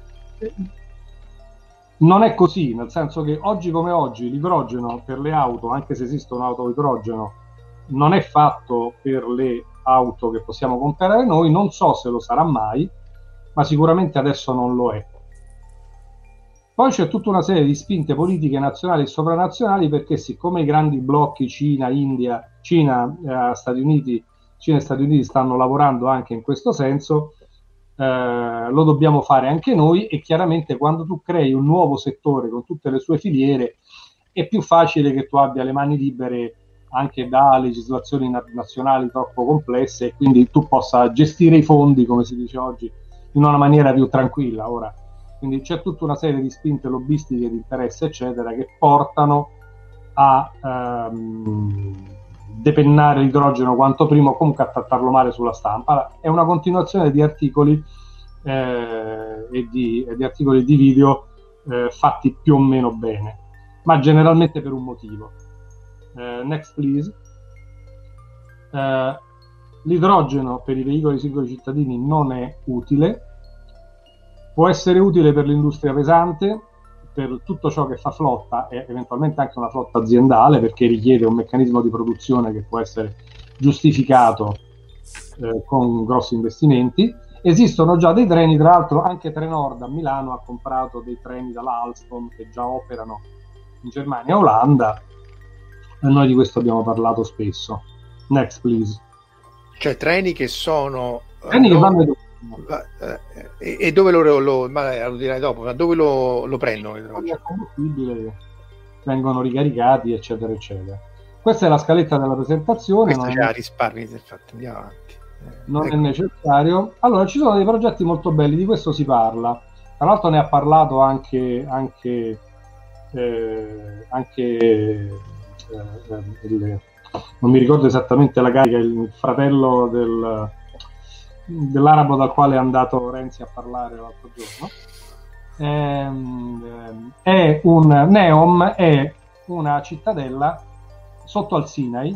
Non è così, nel senso che oggi come oggi l'idrogeno per le auto, anche se esiste un'auto a idrogeno, non è fatto per le auto che possiamo comprare noi, non so se lo sarà mai, ma sicuramente adesso non lo è. Poi c'è tutta una serie di spinte politiche nazionali e sovranazionali, perché siccome i grandi blocchi Cina e Stati Uniti stanno lavorando anche in questo senso, lo dobbiamo fare anche noi, e chiaramente quando tu crei un nuovo settore con tutte le sue filiere è più facile che tu abbia le mani libere anche da legislazioni nazionali troppo complesse, e quindi tu possa gestire i fondi, come si dice oggi, in una maniera più tranquilla. Ora, quindi c'è tutta una serie di spinte lobbistiche, di interesse eccetera, che portano a depennare l'idrogeno quanto prima, o comunque a trattarlo male sulla stampa. È una continuazione di articoli e di articoli di video fatti più o meno bene, ma generalmente per un motivo. Next please. L'idrogeno per i veicoli singoli cittadini non è utile, può essere utile per l'industria pesante, per tutto ciò che fa flotta e eventualmente anche una flotta aziendale, perché richiede un meccanismo di produzione che può essere giustificato con grossi investimenti. Esistono già dei treni, tra l'altro anche Trenord a Milano ha comprato dei treni dalla Alstom che già operano in Germania e Olanda, e noi di questo abbiamo parlato spesso. Next please. Cioè treni che sono treni che vanno e dove lo dirai dopo, ma dove lo prendono l'idrogeno? Combustibile, vengono ricaricati eccetera eccetera. Questa è la scaletta della presentazione. Questa c'è risparmi, infatti andiamo avanti. Non è necessario. Allora, ci sono dei progetti molto belli, di questo si parla, tra l'altro ne ha parlato anche non mi ricordo esattamente la carica, il fratello dell'arabo dal quale è andato Renzi a parlare l'altro giorno. Neom è una cittadella sotto al Sinai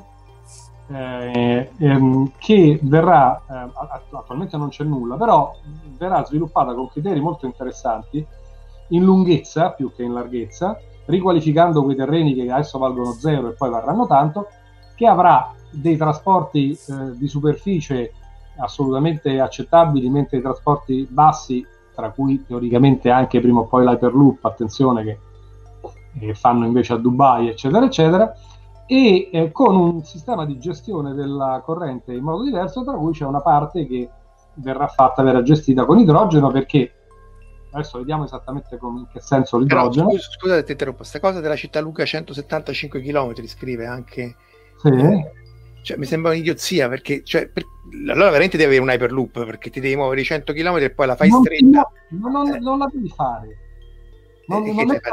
che verrà attualmente non c'è nulla, però verrà sviluppata con criteri molto interessanti in lunghezza più che in larghezza, riqualificando quei terreni che adesso valgono 0 e poi varranno tanto, che avrà dei trasporti di superficie assolutamente accettabili, mentre i trasporti bassi, tra cui teoricamente anche prima o poi l'Hyperloop, attenzione, che fanno invece a Dubai eccetera eccetera, e con un sistema di gestione della corrente in modo diverso, tra cui c'è una parte che verrà gestita con idrogeno, perché adesso vediamo esattamente in che senso l'idrogeno. Però, scusate, ti interrompo, questa cosa della città Luca 175 km scrive anche, sì. Cioè, mi sembra un'idiozia, perché allora veramente devi avere un Hyperloop, perché ti devi muovere i 100 km e poi la fai stretta. Non la devi fare. Non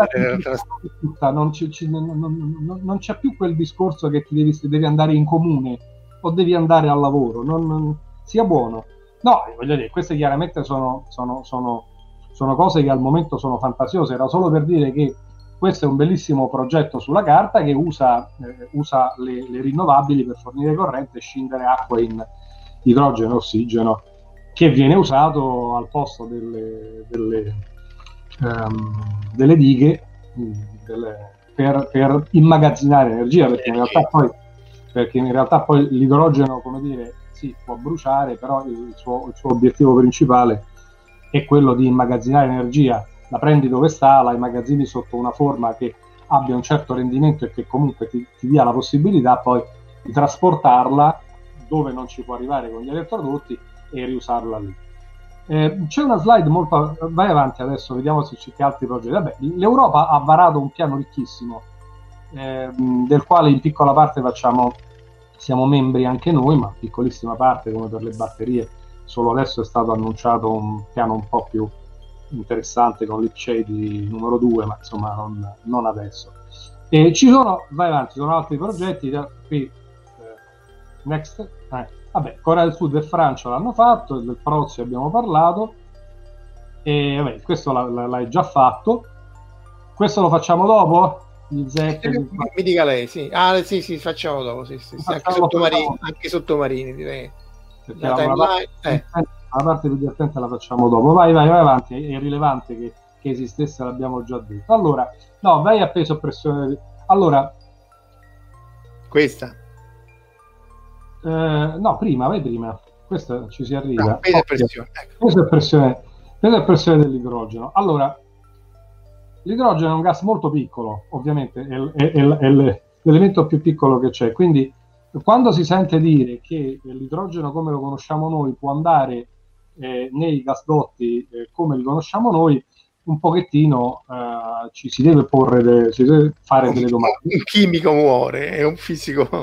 c'è più quel discorso che devi andare in comune o devi andare al lavoro, sia buono. No, voglio dire, queste chiaramente sono cose che al momento sono fantasiose. Era solo per dire che questo è un bellissimo progetto sulla carta che usa le rinnovabili per fornire corrente e scindere acqua in idrogeno e ossigeno, che viene usato al posto delle dighe per immagazzinare energia, perché in realtà poi l'idrogeno, come dire, sì, può bruciare, però il suo obiettivo principale è quello di immagazzinare energia. La prendi dove sta, la immagazzini sotto una forma che abbia un certo rendimento e che comunque ti dia la possibilità poi di trasportarla dove non ci può arrivare con gli elettrodotti e riusarla lì. C'è una slide molto... Vai avanti adesso, vediamo se c'è altri progetti. Vabbè, l'Europa ha varato un piano ricchissimo, del quale in piccola parte siamo membri anche noi, ma piccolissima parte, come per le batterie. Solo adesso è stato annunciato un piano un po' più interessante con l'IPCEI numero 2, ma insomma non adesso. E vai avanti, ci sono altri progetti qui. Next. Vabbè, Corea del Sud e Francia l'hanno fatto, del Prozio abbiamo parlato, e vabbè, questo l'hai già fatto. Questo lo facciamo dopo? Mi dica lei, sì. Sì, facciamo dopo, sì. Anche sottomarini, direi. La parte più divertente la facciamo dopo. Vai avanti, è rilevante che esistesse, l'abbiamo già detto. Allora, no, vai a peso e pressione. Allora, questa. No, vai prima. Questa ci si arriva. No, peso e pressione. Peso e pressione dell'idrogeno. Allora, l'idrogeno è un gas molto piccolo, ovviamente, è l'elemento più piccolo che c'è. Quindi, quando si sente dire che l'idrogeno come lo conosciamo noi può andare nei gasdotti come li conosciamo noi, un pochettino ci si deve porre si deve fare delle domande. Un chimico muore e un fisico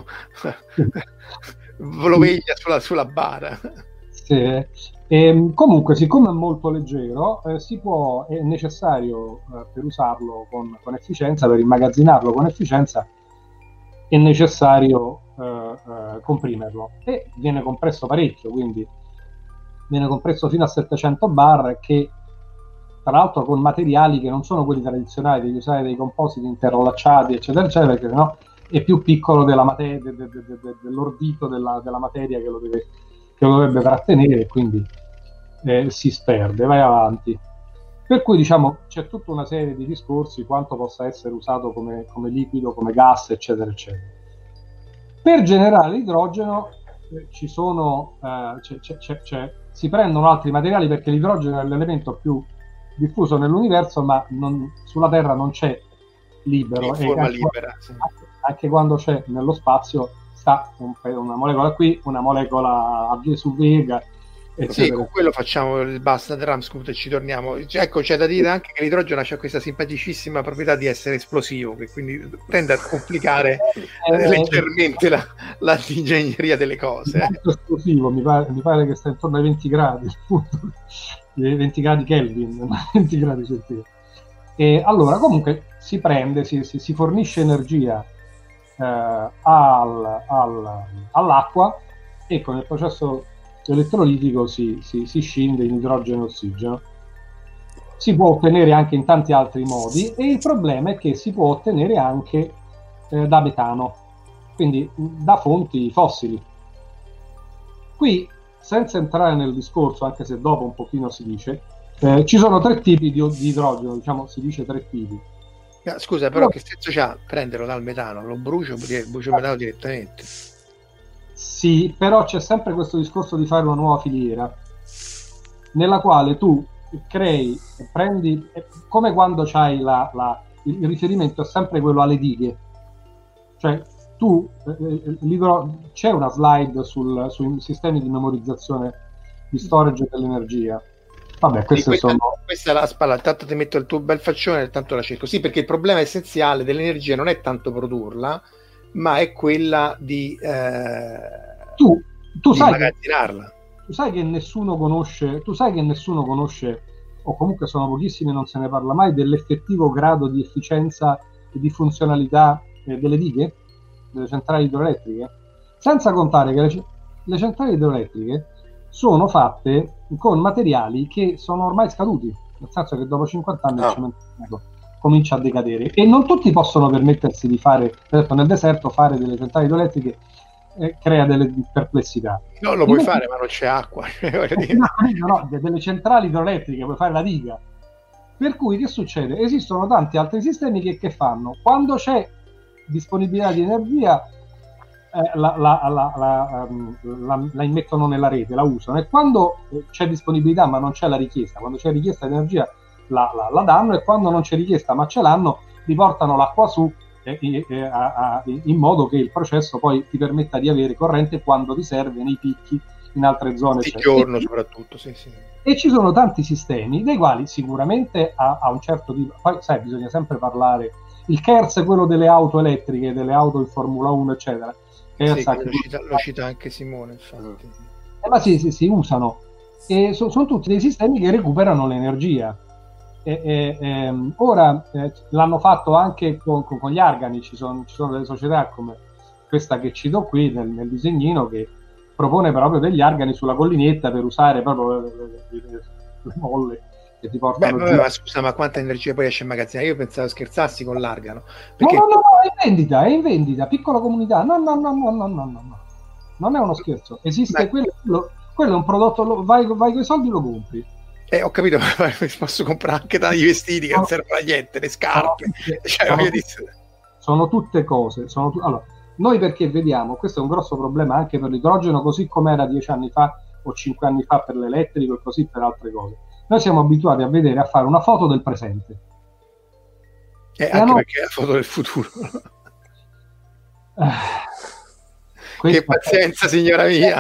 lo veglia sulla bara. Sì. Comunque, siccome è molto leggero, è necessario per usarlo con efficienza, per immagazzinarlo con efficienza, è necessario comprimerlo, e viene compresso parecchio, quindi viene compresso fino a 700 bar, che tra l'altro con materiali che non sono quelli tradizionali, devi usare dei compositi interrelacciati eccetera eccetera, perché sennò è più piccolo dell'ordito della materia che lo dovrebbe trattenere, e quindi si sperde. Vai avanti. Per cui diciamo c'è tutta una serie di discorsi quanto possa essere usato come liquido, come gas eccetera eccetera. Per generare l'idrogeno ci sono si prendono altri materiali, perché l'idrogeno è l'elemento più diffuso nell'universo, ma sulla Terra non c'è libero, in forma libera, sì. Anche quando c'è nello spazio sta una molecola qui, una molecola su Vega, sì, con quello facciamo il basta Ramscoot e ci torniamo. Ecco, c'è da dire anche che l'idrogeno ha questa simpaticissima proprietà di essere esplosivo, che quindi tende a complicare leggermente l'ingegneria delle cose. Esplosivo, mi pare che sta intorno ai 20 gradi, 20 gradi Kelvin, 20 gradi centigradi. E allora, comunque, si prende, si fornisce energia all'acqua, e con il processo elettrolitico si scinde in idrogeno e ossigeno. Si può ottenere anche in tanti altri modi, e il problema è che si può ottenere anche da metano, quindi da fonti fossili. Qui, senza entrare nel discorso, anche se dopo un pochino si dice, ci sono 3 tipi di idrogeno, diciamo, si dice 3 tipi. Scusa, però che senso c'ha prenderlo dal metano? Lo brucio il metano direttamente? Sì, però c'è sempre questo discorso di fare una nuova filiera, nella quale tu prendi, come quando c'hai il riferimento è sempre quello alle dighe, cioè tu c'è una slide sui sistemi di memorizzazione, di storage dell'energia. Vabbè, questa è la spalla, tanto ti metto il tuo bel faccione e tanto la cerco. Sì, perché il problema essenziale dell'energia non è tanto produrla, ma è quella di immagazzinarla. Tu sai che nessuno conosce, o comunque sono pochissimi, non se ne parla mai, dell'effettivo grado di efficienza e di funzionalità delle dighe, delle centrali idroelettriche, senza contare che le centrali idroelettriche sono fatte con materiali che sono ormai scaduti, nel senso che dopo 50 anni il cemento comincia a decadere, e non tutti possono permettersi di fare, per esempio nel deserto, fare delle centrali idroelettriche crea delle perplessità. No, lo puoi fare, ma non c'è acqua. No, delle centrali idroelettriche puoi fare la diga. Per cui che succede? Esistono tanti altri sistemi che fanno? Quando c'è disponibilità di energia la immettono nella rete, la usano, e quando c'è disponibilità ma non c'è la richiesta, quando c'è richiesta di energia la danno, e quando non c'è richiesta ma ce l'hanno, riportano l'acqua su in modo che il processo poi ti permetta di avere corrente quando ti serve, nei picchi in altre zone di giorno soprattutto, sì. E ci sono tanti sistemi dei quali sicuramente a un certo tipo, poi sai, bisogna sempre parlare, il KERS è quello delle auto elettriche, delle auto in Formula 1 eccetera, lo cita anche Simone, infatti. Ma si usano, e sono tutti dei sistemi che recuperano l'energia. Ora l'hanno fatto anche con gli argani, ci sono delle società come questa che cito qui nel disegnino, che propone proprio degli argani sulla collinetta per usare proprio le molle che ti portano giù. Ma scusa, ma quanta energia poi esce in magazzino? Io pensavo scherzassi con l'argano, perché... no, è in vendita, piccola comunità, no, non è uno scherzo, esiste. Quello è un prodotto, vai con i soldi lo compri. Ho capito, ma posso comprare anche tanti vestiti che non servono a niente, le scarpe, sono tutte cose, allora, noi perché vediamo, questo è un grosso problema anche per l'idrogeno, così come era 10 anni fa o 5 anni fa per l'elettrico e così per altre cose. Noi siamo abituati a vedere, a fare una foto del presente. Anche perché è la foto del futuro. Che pazienza, signora mia!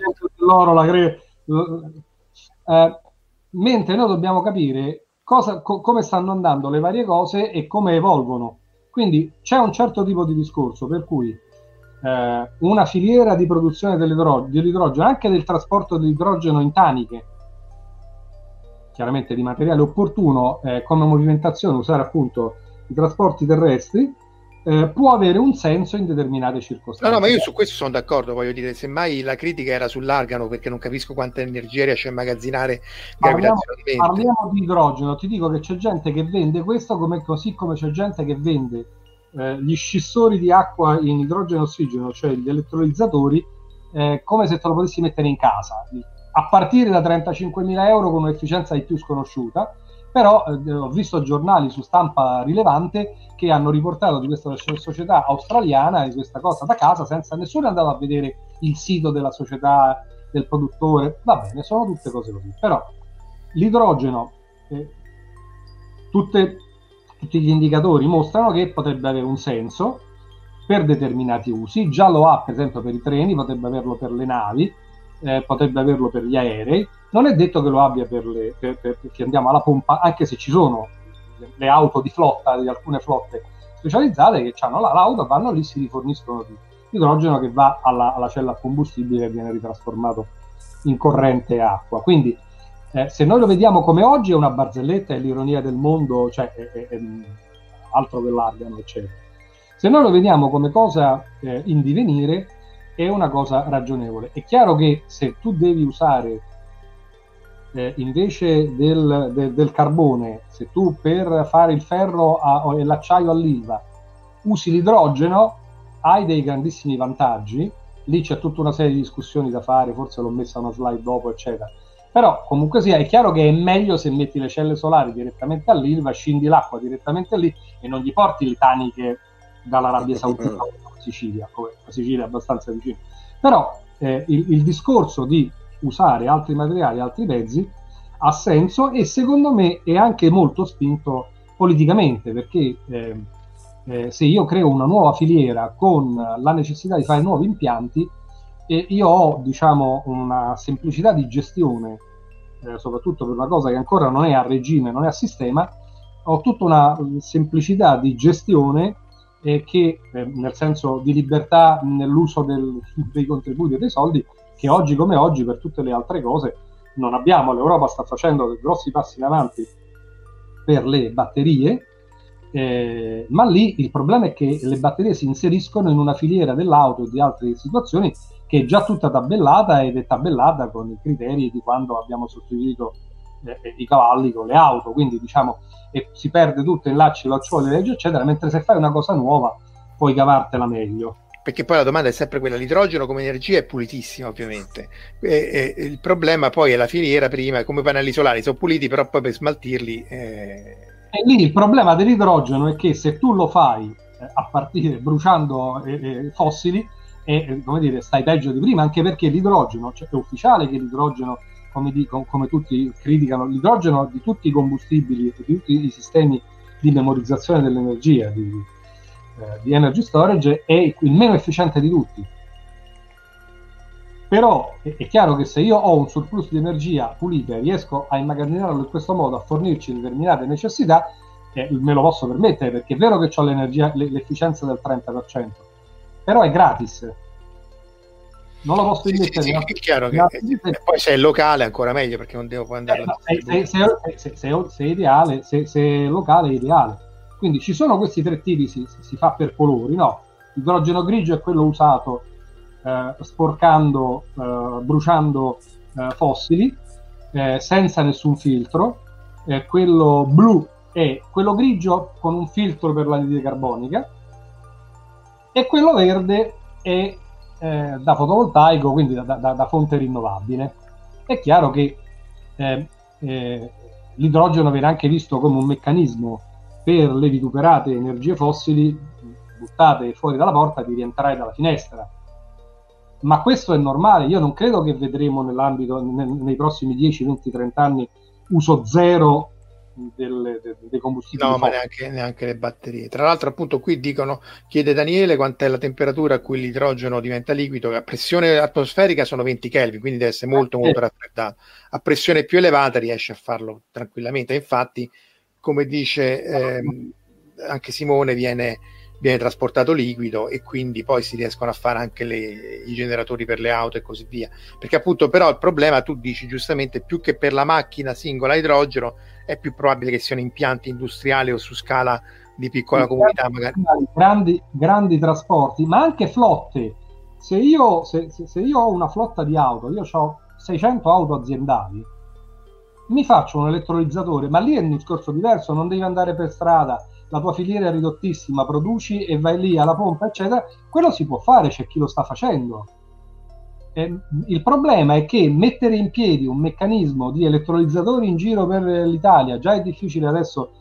Mentre noi dobbiamo capire come stanno andando le varie cose e come evolvono. Quindi c'è un certo tipo di discorso per cui una filiera di produzione dell'idrogeno, anche del trasporto dell'idrogeno in taniche, chiaramente di materiale opportuno, come movimentazione, usare appunto i trasporti terrestri, può avere un senso in determinate circostanze. No, ma io su questo sono d'accordo, voglio dire, semmai la critica era sull'argano, perché non capisco quanta energia riesce a immagazzinare gravitazionalmente. Parliamo di idrogeno, ti dico che c'è gente che vende questo, così come c'è gente che vende gli scissori di acqua in idrogeno e ossigeno, cioè gli elettrolizzatori, come se te lo potessi mettere in casa, a partire da 35.000 euro con un'efficienza di più sconosciuta. Però ho visto giornali su stampa rilevante che hanno riportato di questa società australiana di questa cosa da casa, senza nessuno è andato a vedere il sito della società, del produttore. Va bene, sono tutte cose così. Però l'idrogeno, tutti gli indicatori mostrano che potrebbe avere un senso per determinati usi. Già lo ha, per esempio, per i treni, potrebbe averlo per le navi, potrebbe averlo per gli aerei. Non è detto che lo abbia perché andiamo alla pompa, anche se ci sono le auto di flotta, di alcune flotte specializzate che hanno l'auto, vanno lì, si riforniscono di idrogeno che va alla cella a combustibile e viene ritrasformato in corrente acqua. Quindi se noi lo vediamo come oggi è una barzelletta, è l'ironia del mondo, cioè è altro che l'argano, eccetera. Se noi lo vediamo come cosa in divenire, è una cosa ragionevole. È chiaro che se tu devi usare invece del carbone, se tu per fare il ferro e l'acciaio all'Ilva usi l'idrogeno, hai dei grandissimi vantaggi. Lì c'è tutta una serie di discussioni da fare, forse l'ho messa una slide dopo, eccetera. Però comunque sia, è chiaro che è meglio se metti le celle solari direttamente all'Ilva, scendi l'acqua direttamente lì e non gli porti le taniche dall'Arabia Saudita alla Sicilia, come la Sicilia è abbastanza vicino. Però il discorso di usare altri materiali, altri mezzi ha senso, e secondo me è anche molto spinto politicamente, perché se io creo una nuova filiera con la necessità di fare nuovi impianti, io ho, diciamo, una semplicità di gestione, soprattutto per una cosa che ancora non è a regime, non è a sistema, ho tutta una semplicità di gestione che nel senso di libertà nell'uso dei contributi e dei soldi, che oggi come oggi per tutte le altre cose non abbiamo. L'Europa sta facendo dei grossi passi in avanti per le batterie, ma lì il problema è che le batterie si inseriscono in una filiera dell'auto e di altre situazioni che è già tutta tabellata, ed è tabellata con i criteri di quando abbiamo sostituito i cavalli con le auto, quindi diciamo si perde tutto in lacci, lacciuoli, leggi eccetera, mentre se fai una cosa nuova puoi cavartela meglio. Perché poi la domanda è sempre quella: l'idrogeno come energia è pulitissima, ovviamente, il problema poi è la filiera prima, come i pannelli solari sono puliti, però poi per smaltirli E lì il problema dell'idrogeno è che se tu lo fai a partire bruciando fossili, come dire, stai peggio di prima, anche perché l'idrogeno, cioè, è ufficiale che l'idrogeno, come tutti criticano, l'idrogeno di tutti i combustibili, di tutti i sistemi di memorizzazione dell'energia, di energy storage, è il meno efficiente di tutti. Però è chiaro che se io ho un surplus di energia pulita e riesco a immagazzinarlo in questo modo, a fornirci determinate necessità, me lo posso permettere, perché è vero che ho l'energia, l'efficienza del 30%, però è gratis. Non lo posso mettere. Sì, è chiaro che poi se è locale ancora meglio, perché non devo poi andare se è ideale, se è locale è ideale. Quindi ci sono questi tre tipi, si fa per colori, no? L'idrogeno grigio è quello usato sporcando, bruciando fossili senza nessun filtro. Quello blu è quello grigio con un filtro per l'anidride carbonica, e quello verde è da fotovoltaico, quindi da fonte rinnovabile. È chiaro che l'idrogeno viene anche visto come un meccanismo per le vituperate energie fossili buttate fuori dalla porta di rientrare dalla finestra. Ma questo è normale. Io non credo che vedremo nell'ambito nei prossimi 10, 20, 30 anni uso zero dei combustibili. No, ma neanche le batterie. Tra l'altro, appunto, qui chiede Daniele quant'è la temperatura a cui l'idrogeno diventa liquido. A pressione atmosferica sono 20 Kelvin, quindi deve essere molto raffreddato. A pressione più elevata riesce a farlo tranquillamente. Infatti, come dice anche Simone, viene trasportato liquido, e quindi poi si riescono a fare anche i generatori per le auto e così via. Perché appunto, però, il problema, tu dici giustamente, più che per la macchina singola idrogeno, è più probabile che siano impianti industriali o su scala di piccola comunità, magari grandi trasporti, ma anche flotte. Se io ho una flotta di auto, io ho 600 auto aziendali, mi faccio un elettrolizzatore, ma lì è un discorso diverso, non devi andare per strada, la tua filiera è ridottissima, produci e vai lì alla pompa, eccetera. Quello si può fare, c'è chi lo sta facendo. Il problema è che mettere in piedi un meccanismo di elettrolizzatori in giro per l'Italia già è difficile adesso,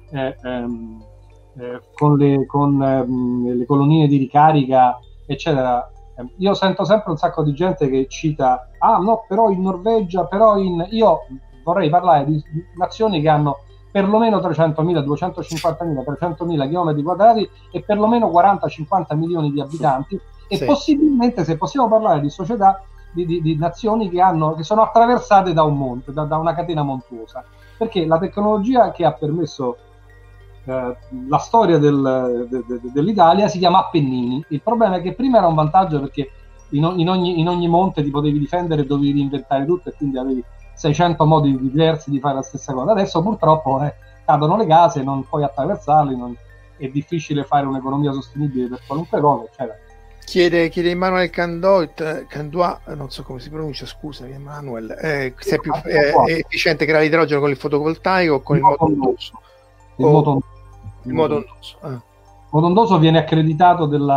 con le colonnine di ricarica, eccetera. Io sento sempre un sacco di gente che cita: ah no, però in Norvegia, io vorrei parlare di nazioni che hanno perlomeno 300.000, 250.000, 300.000 km quadrati e perlomeno 40-50 milioni di abitanti. E possibilmente, se possiamo parlare di società, di nazioni che sono attraversate da un monte, da una catena montuosa, perché la tecnologia che ha permesso la storia dell'Italia si chiama Appennini. Il problema è che prima era un vantaggio, perché in ogni monte ti potevi difendere e dovevi reinventare tutto, e quindi avevi 600 modi diversi di fare la stessa cosa. Adesso purtroppo cadono le case, non puoi attraversarli, è difficile fare un'economia sostenibile per qualunque cosa, eccetera. Chiede Emanuele Candois, non so come si pronuncia, scusami Emanuele, se è più efficiente creare l'idrogeno con il fotovoltaico o con il moto ondoso? Il moto ondoso. Il moto ondoso viene accreditato dei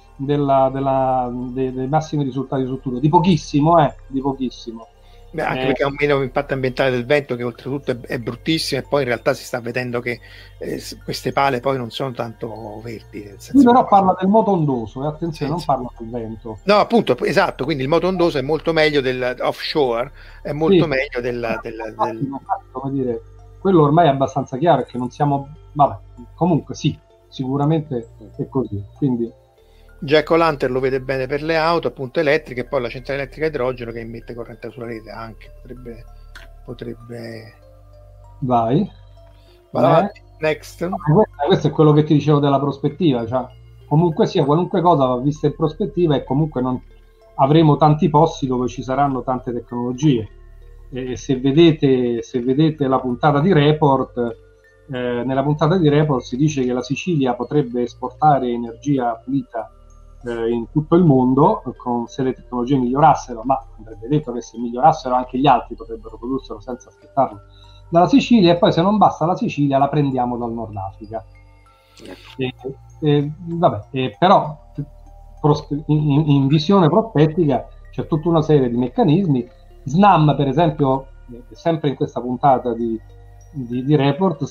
massimi risultati su tutto, di pochissimo. Beh, anche perché ha un meno impatto ambientale del vento, che oltretutto è bruttissimo, e poi in realtà si sta vedendo che queste pale poi non sono tanto verdi, nel senso. Però parla del moto ondoso, attenzione, non parla del vento. No, appunto, esatto, quindi il moto ondoso è molto meglio del offshore, è molto meglio come dire, quello ormai è abbastanza chiaro, che non siamo, vabbè, comunque sì, sicuramente è così, quindi Jack O'Lantern lo vede bene per le auto, appunto, elettriche, e poi la centrale elettrica a idrogeno che immette corrente sulla rete, anche potrebbe... Vai. Next. Questo è quello che ti dicevo della prospettiva, cioè comunque sia, qualunque cosa va vista in prospettiva, e comunque non avremo tanti posti dove ci saranno tante tecnologie. E se vedete la puntata di Report, nella puntata di Report si dice che la Sicilia potrebbe esportare energia pulita in tutto il mondo, se le tecnologie migliorassero, ma andrebbe detto che se migliorassero anche gli altri potrebbero produrlo senza aspettarlo dalla Sicilia, e poi se non basta la Sicilia la prendiamo dal Nord Africa. Però in visione prospettica c'è tutta una serie di meccanismi. Snam, per esempio, sempre in questa puntata di Report,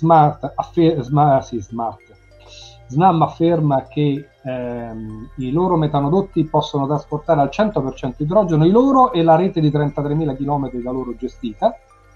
Snam afferma che i loro metanodotti possono trasportare al 100% idrogeno, i loro e la rete di 33.000 km da loro gestita,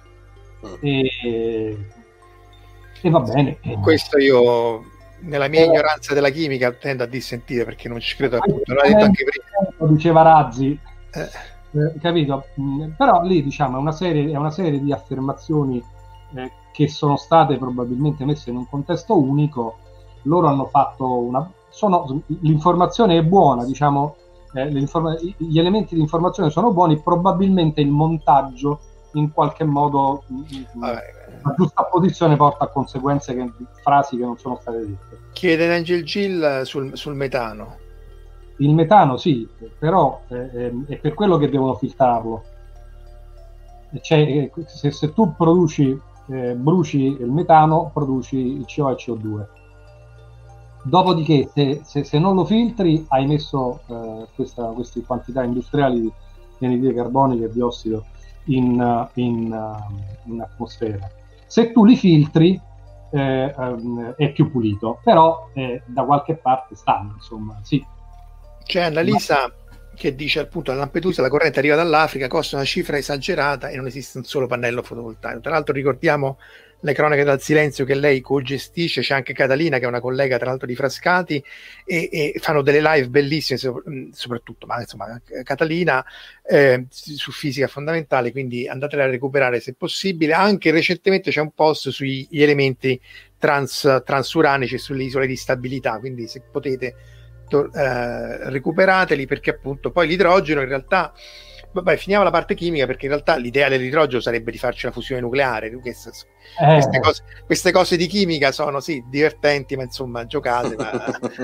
e va bene. Questo io, nella mia ignoranza della chimica, tendo a dissentire, perché non ci credo, appunto, l'ha detto anche prima. Diceva Razzi. capito? Però lì diciamo è una serie di affermazioni che sono state probabilmente messe in un contesto unico. Loro hanno fatto l'informazione è buona, diciamo, gli elementi di informazione sono buoni, probabilmente il montaggio in qualche modo la giusta posizione porta a conseguenze frasi che non sono state dette. Chiede Angel Gill sul metano. Il metano sì, però è per quello che devono filtrarlo. Cioè, se tu bruci il metano, produci il CO e il CO2. Dopodiché, se non lo filtri, hai messo queste quantità industriali di anidride carbonica e diossido in atmosfera. Se tu li filtri, è più pulito, però da qualche parte stanno, insomma, sì. C'è Annalisa che dice appunto a Lampedusa la corrente arriva dall'Africa, costa una cifra esagerata e non esiste un solo pannello fotovoltaico. Tra l'altro ricordiamo le cronache dal silenzio che lei co-gestisce, c'è anche Catalina che è una collega tra l'altro di Frascati e fanno delle live bellissime soprattutto, ma insomma Catalina su fisica fondamentale, quindi andatela a recuperare se possibile. Anche recentemente c'è un post sugli elementi transuranici e sulle isole di stabilità, quindi se potete recuperateli, perché appunto poi l'idrogeno in realtà finiamo la parte chimica, perché in realtà l'ideale dell'idrogeno sarebbe di farci la fusione nucleare. Queste cose di chimica sono sì divertenti, ma insomma giocate, ma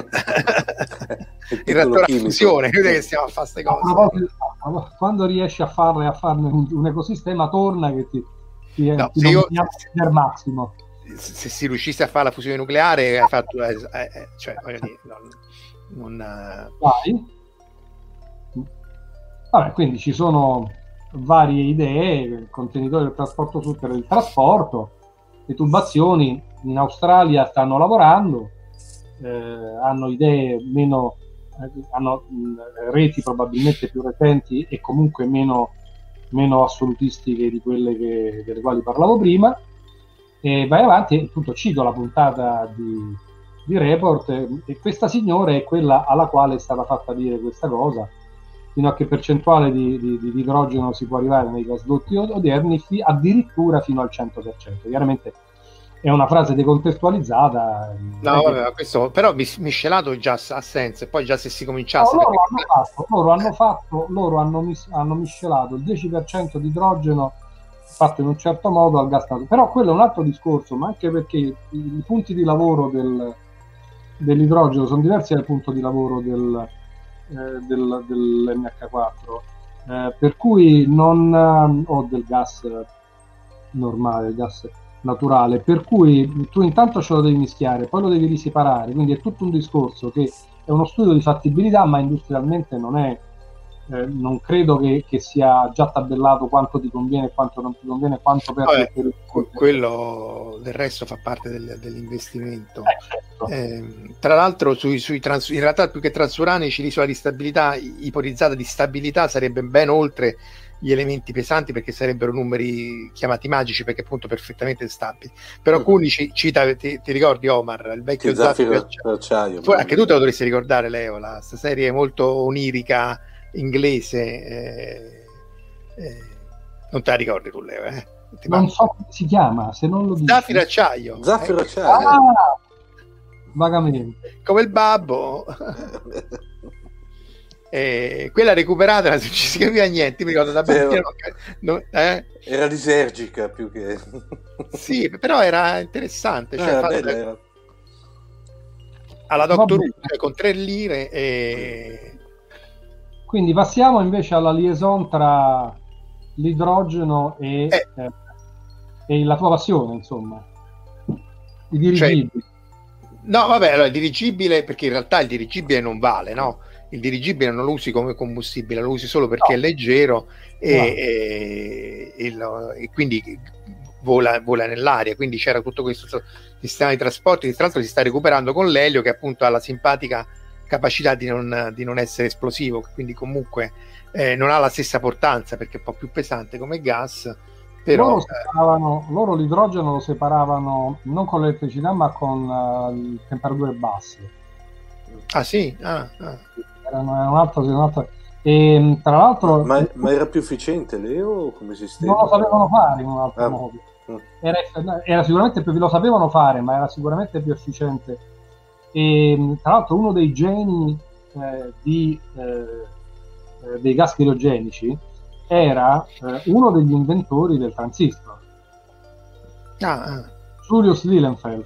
il reattore a fusione, credo che stiamo a fare queste cose. Quando riesci a farne un ecosistema, torna che ti al massimo. Se si riuscisse a fare la fusione nucleare hai fatto cioè voglio dire, Vabbè, quindi ci sono varie idee, contenitori del trasporto su per il trasporto, le tubazioni in Australia stanno lavorando, hanno idee hanno reti probabilmente più recenti e comunque meno assolutistiche di quelle delle quali parlavo prima, e vai avanti. Appunto cito la puntata di Report, e questa signora è quella alla quale è stata fatta dire questa cosa, fino a che percentuale di idrogeno si può arrivare nei gasdotti odierni, addirittura fino al 100%. Chiaramente è una frase decontestualizzata. No, vabbè, questo però miscelato già ha senso, e poi già se si cominciasse... Loro hanno miscelato il 10% di idrogeno fatto in un certo modo al gas naturale. Però quello è un altro discorso, ma anche perché i punti di lavoro dell'idrogeno sono diversi dal punto di lavoro dell'MH4, per cui o del gas normale, il gas naturale, per cui tu intanto ce lo devi mischiare, poi lo devi riseparare, quindi è tutto un discorso che è uno studio di fattibilità, ma industrialmente non credo che sia già tabellato quanto ti conviene e quanto non ti conviene, quanto per quello del resto fa parte dell'investimento. Certo. Tra l'altro in realtà più che transuranici, l'isola di stabilità ipotizzata di stabilità sarebbe ben oltre gli elementi pesanti, perché sarebbero numeri chiamati magici, perché appunto perfettamente stabili. Però Cuni cita, ti ricordi Omar, il vecchio Zaffiro d'acciaio? Anche tu te lo dovresti ricordare, Leo, questa serie molto onirica inglese, non te la ricordi tu, Leo? Non so come si chiama, se non lo dici. Zaffiro Acciaio. Vagamente. Come il babbo. Quella recuperatela, se ci si capiva niente, mi ricordo da bambino. Era disergica più che... Sì, però era interessante. Cioè, era. Alla Doctor Who, con 3 lire e... Quindi passiamo invece alla liaison tra l'idrogeno e la tua passione, insomma, i dirigibili. No, vabbè, allora il dirigibile, perché in realtà il dirigibile non vale, no? Il dirigibile non lo usi come combustibile, lo usi solo perché è leggero e quindi vola nell'aria. Quindi c'era tutto questo sistema di trasporti che tra l'altro si sta recuperando con l'elio, che appunto ha la simpatica capacità di non essere esplosivo, quindi comunque non ha la stessa portanza perché è un po' più pesante come gas. Però loro l'idrogeno lo separavano non con l'elettricità ma con temperature basse. Ah sì? Era un'altra. E tra l'altro ma era più efficiente Leo come sistema? non lo sapevano fare in un altro modo. Era sicuramente più, lo sapevano fare, ma era sicuramente più efficiente. E tra l'altro uno dei geni dei gas criogenici era uno degli inventori del transistor, Julius Lilienfeld,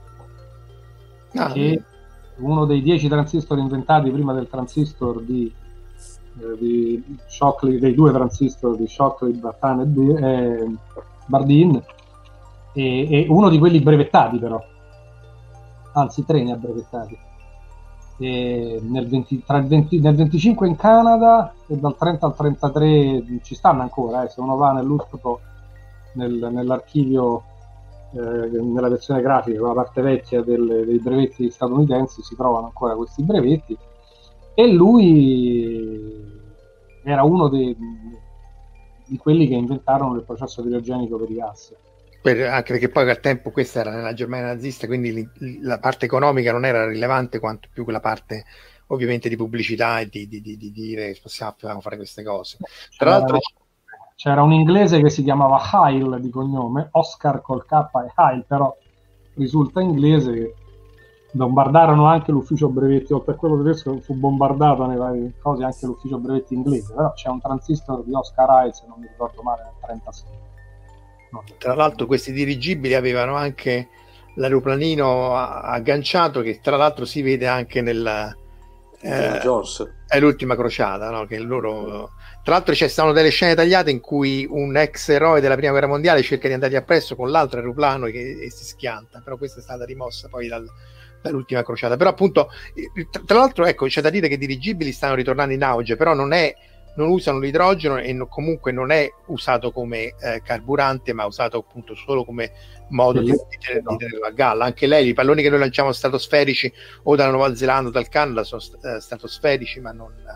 che uno dei 10 transistor inventati prima del transistor di Shockley, dei 2 transistor di Shockley, Bartan e Bardeen, e uno di quelli brevettati, però, anzi 3 ne ha brevettati, nel 25 in Canada, e dal 30 al 33 ci stanno ancora, se uno va nell'USPTO, nell'archivio, nella versione grafica, con la parte vecchia dei brevetti statunitensi, si trovano ancora questi brevetti, e lui era uno di quelli che inventarono il processo criogenico per i gas. Anche perché poi al tempo questa era nella Germania nazista, quindi la parte economica non era rilevante quanto più quella parte ovviamente di pubblicità e di dire che possiamo fare queste cose. Tra l'altro c'era un inglese che si chiamava Heil di cognome, Oscar col K e Heil, però risulta inglese, che bombardarono anche l'ufficio brevetti, oltre a quello tedesco fu bombardato nei vari cose anche l'ufficio brevetti inglese, però c'è un transistor di Oscar Heil, se non mi ricordo male, nel 1936. Tra l'altro questi dirigibili avevano anche l'aeroplanino agganciato, che tra l'altro si vede anche nella è l'ultima crociata, no? Che loro, tra l'altro ci stanno delle scene tagliate in cui un ex eroe della prima guerra mondiale cerca di andargli appresso con l'altro aeroplano e si schianta, però questa è stata rimossa poi dall'ultima crociata. Però appunto, tra l'altro, ecco, c'è da dire che i dirigibili stanno ritornando in auge, però non usano l'idrogeno e comunque non è usato come carburante, ma usato appunto solo come modo di tenerlo a galla. Anche lei, i palloni che noi lanciamo stratosferici o dalla Nuova Zelanda o dal Canada sono stratosferici, ma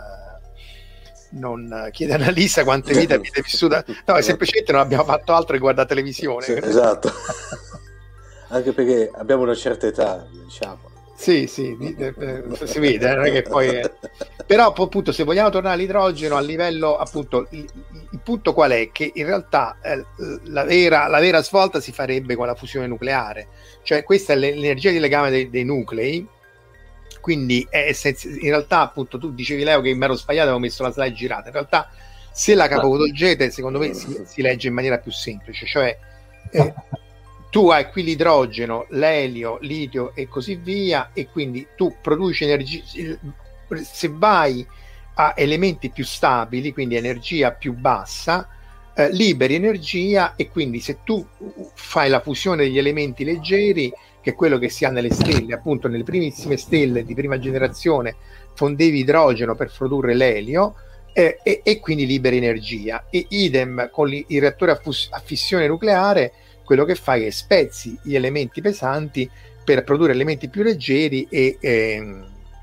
non chiede a Annalisa quante vite avete vissuto. No, semplicemente non abbiamo fatto altro che guardare televisione. Sì, esatto. Anche perché abbiamo una certa età, diciamo. Sì, si vede, non è che poi però appunto, se vogliamo tornare all'idrogeno a livello, appunto, il punto qual è? Che in realtà la vera svolta si farebbe con la fusione nucleare, cioè questa è l'energia di legame dei nuclei, quindi in realtà, appunto, tu dicevi, Leo, che mi ero sbagliato, avevo messo la slide girata. In realtà, se la capovolgete, secondo me si legge in maniera più semplice, cioè tu hai qui l'idrogeno, l'elio, litio e così via, e quindi tu produci energia. Se vai a elementi più stabili, quindi energia più bassa, liberi energia, e quindi se tu fai la fusione degli elementi leggeri, che è quello che si ha nelle stelle, appunto nelle primissime stelle di prima generazione fondevi idrogeno per produrre l'elio, e quindi liberi energia. E idem con i reattori a fissione nucleare, quello che fai è spezzi gli elementi pesanti per produrre elementi più leggeri e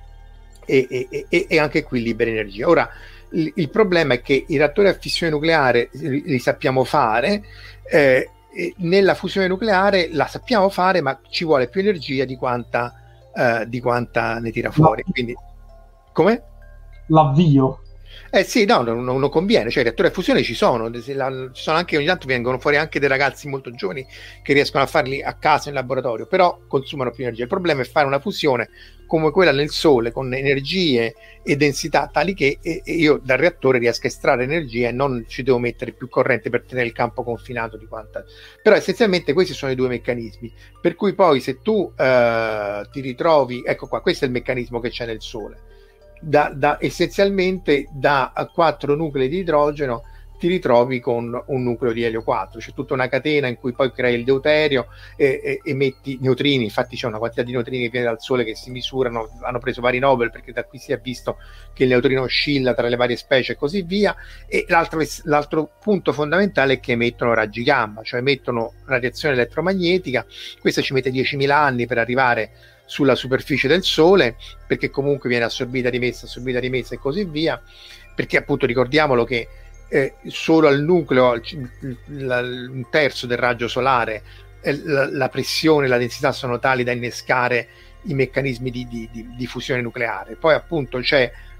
anche qui libera energia. Ora, il problema è che i reattori a fissione nucleare li sappiamo fare, nella fusione nucleare la sappiamo fare, ma ci vuole più energia di quanta ne tira fuori. Quindi, come? L'avvio. Sì, no, non conviene, cioè i reattori a fusione ci sono anche, ogni tanto vengono fuori anche dei ragazzi molto giovani che riescono a farli a casa in laboratorio, però consumano più energia. Il problema è fare una fusione come quella nel Sole, con energie e densità tali che io dal reattore riesco a estrarre energia e non ci devo mettere più corrente per tenere il campo confinato di quanta. Però essenzialmente questi sono i due meccanismi, per cui poi se tu ti ritrovi, ecco qua, questo è il meccanismo che c'è nel Sole. Essenzialmente da 4 nuclei di idrogeno ti ritrovi con un nucleo di elio 4, c'è tutta una catena in cui poi crei il deuterio e emetti neutrini. Infatti c'è una quantità di neutrini che viene dal Sole che si misurano, hanno preso vari Nobel perché da qui si è visto che il neutrino oscilla tra le varie specie e così via. E l'altro punto fondamentale è che emettono raggi gamma, cioè emettono radiazione elettromagnetica. Questo ci mette 10.000 anni per arrivare sulla superficie del Sole, perché comunque viene assorbita, rimessa e così via, perché appunto ricordiamolo che solo al nucleo, un terzo del raggio solare, la pressione e la densità sono tali da innescare i meccanismi di fusione nucleare. Poi appunto c'è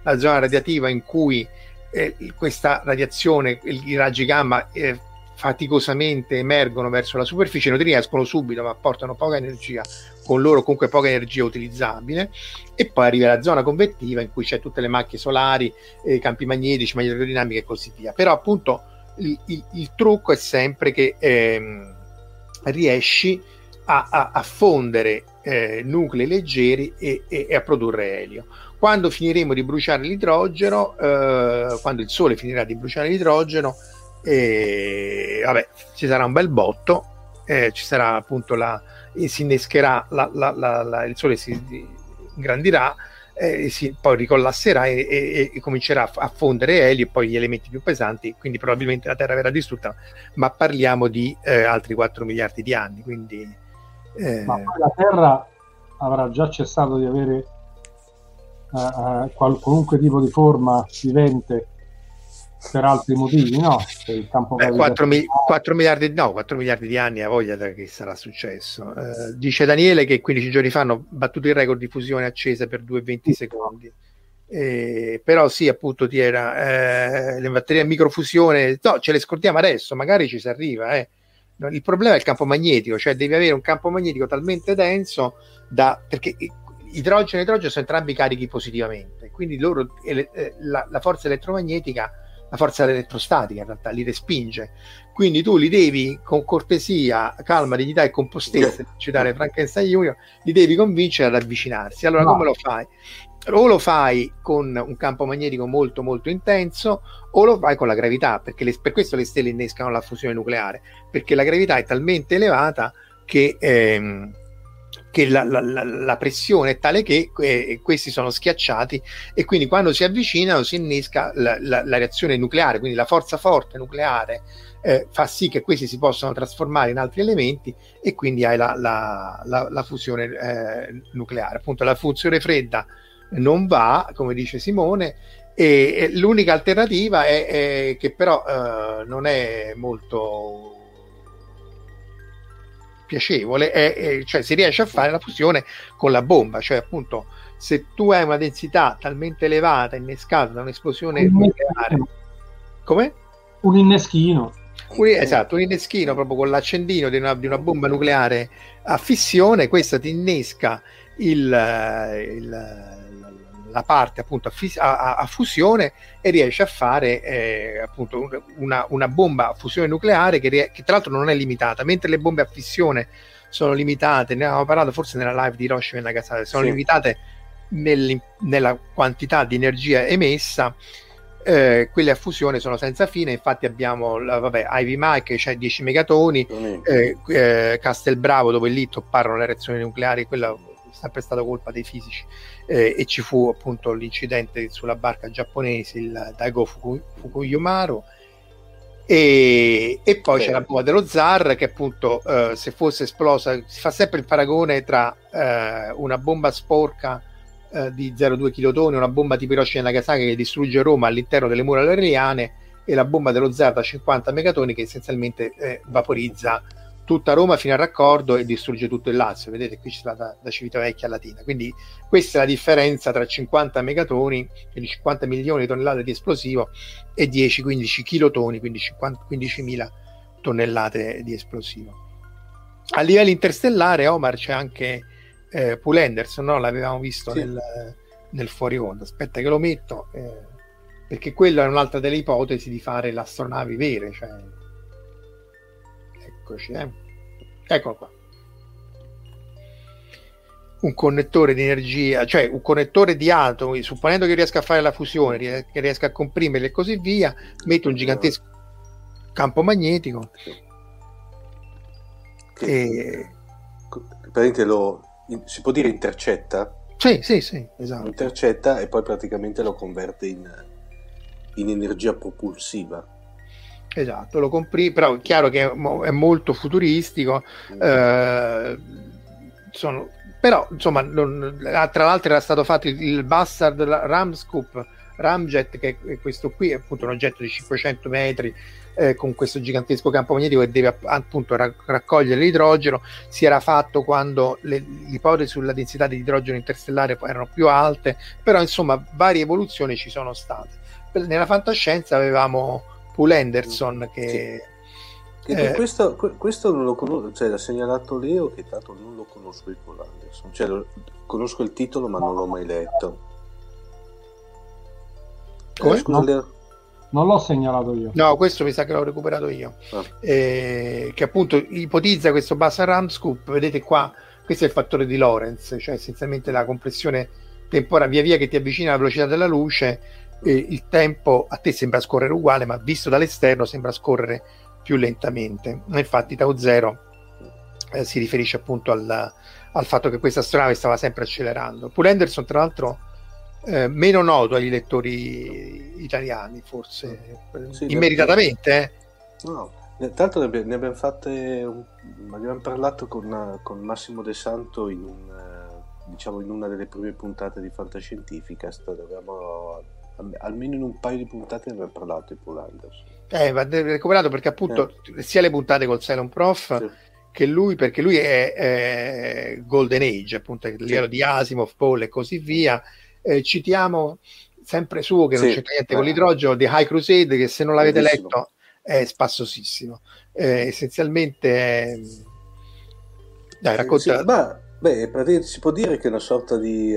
la zona radiativa in cui questa radiazione, i raggi gamma faticosamente emergono verso la superficie, non ti riescono subito, ma portano poca energia, con loro comunque poca energia utilizzabile, e poi arriva la zona convettiva in cui c'è tutte le macchie solari, campi magnetici, magnetodinamiche e così via. Però appunto il trucco è sempre che riesci a fondere nuclei leggeri e a produrre elio. Quando finiremo di bruciare l'idrogeno, quando il Sole finirà di bruciare l'idrogeno, vabbè, ci sarà un bel botto, ci sarà appunto si innescherà il Sole si ingrandirà, poi ricollasserà e comincerà a fondere elio e poi gli elementi più pesanti, quindi probabilmente la Terra verrà distrutta, ma parliamo di altri 4 miliardi di anni, quindi ma poi la Terra avrà già cessato di avere qualunque tipo di forma vivente per altri motivi, no? Per il campo 4 miliardi di anni, a voglia che sarà successo. Dice Daniele che 15 giorni fa hanno battuto il record di fusione accesa per 2,20 secondi. Però sì, appunto, le batterie a microfusione, no, ce le scordiamo adesso, magari ci si arriva. Il problema è il campo magnetico, cioè devi avere un campo magnetico talmente denso perché idrogeno e idrogeno sono entrambi carichi positivamente, quindi loro la forza elettromagnetica, la forza elettrostatica in realtà li respinge, quindi tu li devi con cortesia, calma, dignità e compostezza, citare Frankenstein Junior, li devi convincere ad avvicinarsi. Allora come lo fai? O lo fai con un campo magnetico molto molto intenso, o lo fai con la gravità, perché per questo le stelle innescano la fusione nucleare, perché la gravità è talmente elevata che la pressione è tale che questi sono schiacciati, e quindi quando si avvicinano si innesca la reazione nucleare, quindi la forza forte nucleare fa sì che questi si possano trasformare in altri elementi, e quindi hai la fusione nucleare. Appunto la fusione fredda non va, come dice Simone, e l'unica alternativa è che però non è molto piacevole, cioè si riesce a fare la fusione con la bomba, cioè appunto se tu hai una densità talmente elevata innescata da un'esplosione nucleare, come? Un inneschino. Esatto, un inneschino proprio con l'accendino di una bomba nucleare a fissione, questa ti innesca la parte appunto a fusione, e riesce a fare appunto una bomba a fusione nucleare che tra l'altro non è limitata, mentre le bombe a fissione sono limitate, ne avevamo parlato forse nella live di Hiroshima e Nagasaki, sono limitate nella quantità di energia emessa. Quelle a fusione sono senza fine, infatti abbiamo Ivy Mike, c'è 10 megatoni, Castelbravo, dove lì topparono le reazioni nucleari, quella è sempre stata colpa dei fisici, e ci fu appunto l'incidente sulla barca giapponese, il Daigo Fukuyomaru, e poi c'è la bomba dello zar, che appunto se fosse esplosa, si fa sempre il paragone tra una bomba sporca di 0,2 kilotoni, una bomba tipo Hiroshima e Nagasaki che distrugge Roma all'interno delle mura aureliane, e la bomba dello zar da 50 megatoni che essenzialmente vaporizza tutta Roma fino al raccordo e distrugge tutto il Lazio. Vedete, qui ci va da Civitavecchia a Latina. Quindi questa è la differenza tra 50 megatoni, quindi 50 milioni di tonnellate di esplosivo, e 10-15 kilotoni, quindi 15.000 tonnellate di esplosivo. A livello interstellare, Omar, c'è anche Paul Anderson, no? L'avevamo visto nel fuori onda. Aspetta che lo metto, perché quella è un'altra delle ipotesi di fare le astronavi vere, cioè eccoci, eccolo qua, un connettore di energia, cioè un connettore di atomi, supponendo che riesca a fare la fusione, che riesca a comprimerli e così via, mette un gigantesco campo magnetico si può dire intercetta? Sì, esatto. Intercetta e poi praticamente lo converte in energia propulsiva. Esatto, lo però è chiaro che è molto futuristico, però insomma tra l'altro era stato fatto il Bastard Ramscoop Ramjet, che è questo qui, è appunto un oggetto di 500 metri con questo gigantesco campo magnetico che deve appunto raccogliere l'idrogeno. Si era fatto quando le ipotesi sulla densità di idrogeno interstellare erano più alte, però insomma varie evoluzioni ci sono state. Nella fantascienza avevamo Paul Anderson che... Questo non lo conosco, cioè l'ha segnalato Leo, che tanto non lo conosco il Paul Anderson, cioè conosco il titolo ma non l'ho mai letto. Scusa, Leo. Non l'ho segnalato io. No, questo mi sa che l'ho recuperato io. Che appunto ipotizza questo Basaran Scoop. Vedete qua, questo è il fattore di Lorentz, cioè essenzialmente la compressione temporale. Via via che ti avvicina alla velocità della luce, il tempo a te sembra scorrere uguale, ma visto dall'esterno sembra scorrere più lentamente. Infatti Tau Zero si riferisce appunto al fatto che questa astronave stava sempre accelerando. Paul Anderson, tra l'altro, meno noto agli lettori italiani, forse sì, immeritatamente. No, tanto ne abbiamo fatte, abbiamo parlato con Massimo De Santo in una delle prime puntate di Fantascientificast. Avevamo almeno in un paio di puntate ne abbiamo parlato di Paul Anderson. Va recuperato perché appunto sia le puntate col Cylon Prof sì. che lui, perché lui è Golden Age, appunto il livello di Asimov, Paul e così via. Citiamo sempre suo, che non c'entra niente con l'idrogeno, di High Crusade, che se non l'avete letto è spassosissimo. Essenzialmente racconta... praticamente si può dire che è una sorta di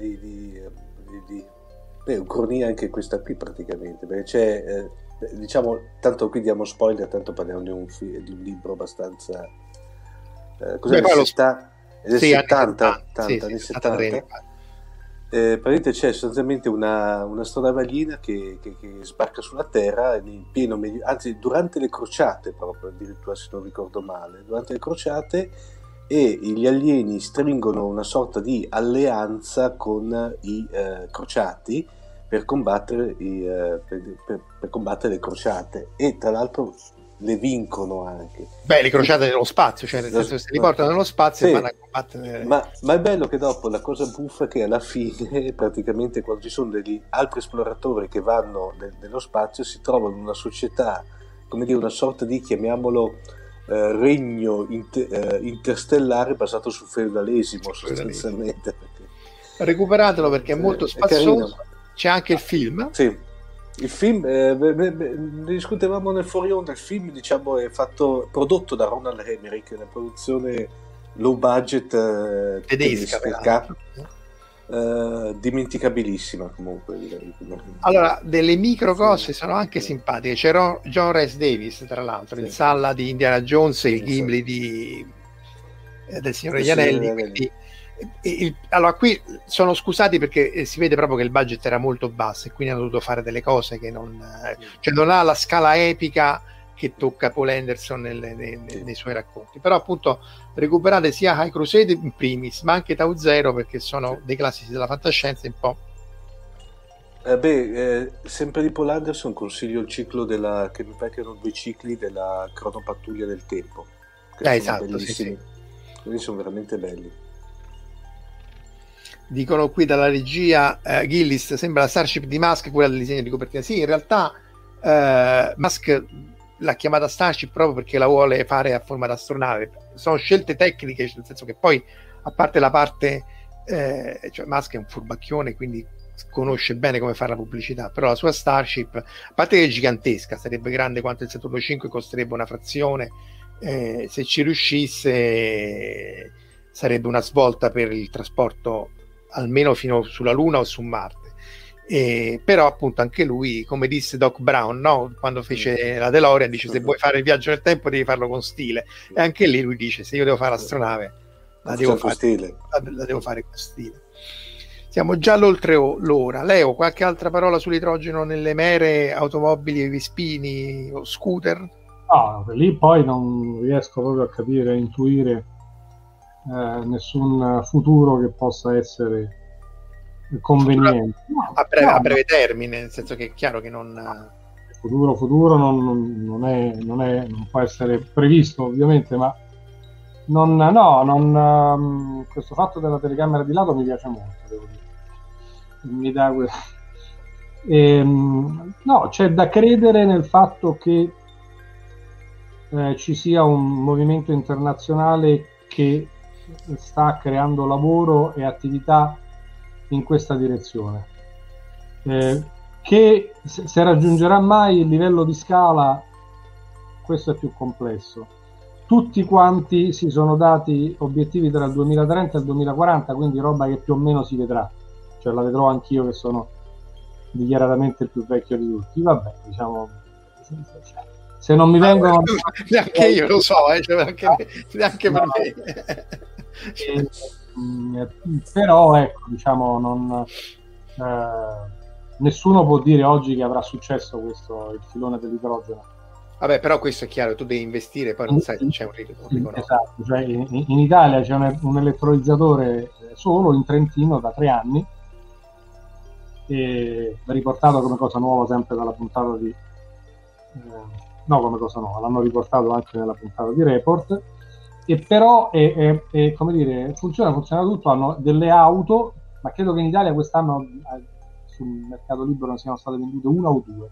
ucronia anche questa qui, praticamente, perché c'è diciamo, tanto qui diamo spoiler, tanto parliamo di un libro abbastanza cos'è, del 70 anni 70. Praticamente c'è sostanzialmente una astronave aliena che sbarca sulla Terra in pieno anzi durante le crociate, proprio addirittura, se non ricordo male, durante le crociate, e gli alieni stringono una sorta di alleanza con i crociati per combattere per combattere le crociate, e tra l'altro le vincono anche. Le crociate nello spazio, cioè nel senso che se li portano nello spazio e vanno a combattere. Ma è bello che dopo la cosa buffa è che alla fine, praticamente, quando ci sono degli altri esploratori che vanno nello spazio, si trovano in una società, come dire, una sorta di, chiamiamolo, regno interstellare basato sul feudalesimo, sostanzialmente. Recuperatelo perché è molto spazioso. C'è anche il film. Sì. Il film, ne discutevamo nel fuori onda, il film, diciamo, è prodotto da Ronald Emmerich, una produzione low budget tedesca, dimenticabilissima comunque. Allora, delle micro cose sono anche simpatiche. C'era John Rhys Davis, tra l'altro, il Salla di Indiana Jones e il Gimli del Signore degli Anelli, quindi allora qui sono scusati perché si vede proprio che il budget era molto basso e quindi hanno dovuto fare delle cose che non ha la scala epica che tocca Paul Anderson nei suoi racconti, però appunto recuperate sia High Crusade in primis ma anche Tau Zero, perché sono dei classici della fantascienza un po'. Sempre di Paul Anderson consiglio il ciclo che mi pare che erano 2 cicli della Cronopattuglia del Tempo, che esatto, bellissimi. Sì. Quelli sono veramente belli. Dicono qui dalla regia, Gillis, sembra la Starship di Musk, quella del disegno di copertina. Sì, in realtà Musk l'ha chiamata Starship proprio perché la vuole fare a forma d'astronave. Sono scelte tecniche, nel senso che poi, a parte la parte cioè Musk è un furbacchione, quindi conosce bene come fare la pubblicità, però la sua Starship, a parte che è gigantesca, sarebbe grande quanto il Saturno 5, costerebbe una frazione, se ci riuscisse sarebbe una svolta per il trasporto almeno fino sulla Luna o su Marte. Però appunto anche lui, come disse Doc Brown, no? Quando fece la DeLorean, dice: se vuoi fare il viaggio nel tempo devi farlo con stile, e anche lì lui dice: se io devo fare l'astronave la devo fare con stile. Siamo già all'oltre l'ora. Leo, qualche altra parola sull'idrogeno nelle mere, automobili e vispini o scooter? No, lì poi non riesco proprio a capire, a intuire nessun futuro che possa essere conveniente. A breve termine, nel senso che è chiaro che non... Futuro non può essere previsto, ovviamente, ma questo fatto della telecamera di lato mi piace molto, devo dire. Mi dà No, c'è da credere nel fatto che ci sia un movimento internazionale che sta creando lavoro e attività in questa direzione. Che se raggiungerà mai il livello di scala, questo è più complesso. Tutti quanti si sono dati obiettivi tra il 2030 e il 2040, quindi roba che più o meno si vedrà, cioè la vedrò anch'io che sono dichiaratamente più vecchio di tutti. Vabbè, diciamo, se non mi vengono neanche io lo so, cioè neanche per me. Però ecco, diciamo, nessuno può dire oggi che avrà successo questo, il filone dell'idrogeno. Vabbè, però questo è chiaro, tu devi investire, poi non sai se c'è un ritorno. Esatto, cioè in Italia c'è un elettrolizzatore solo in Trentino da 3 anni, e riportato come cosa nuova sempre dalla puntata di no, come cosa nuova, l'hanno riportato anche nella puntata di Report, e però è come dire, funziona tutto, hanno delle auto, ma credo che in Italia quest'anno sul mercato libero ne siano state vendute 1 o 2.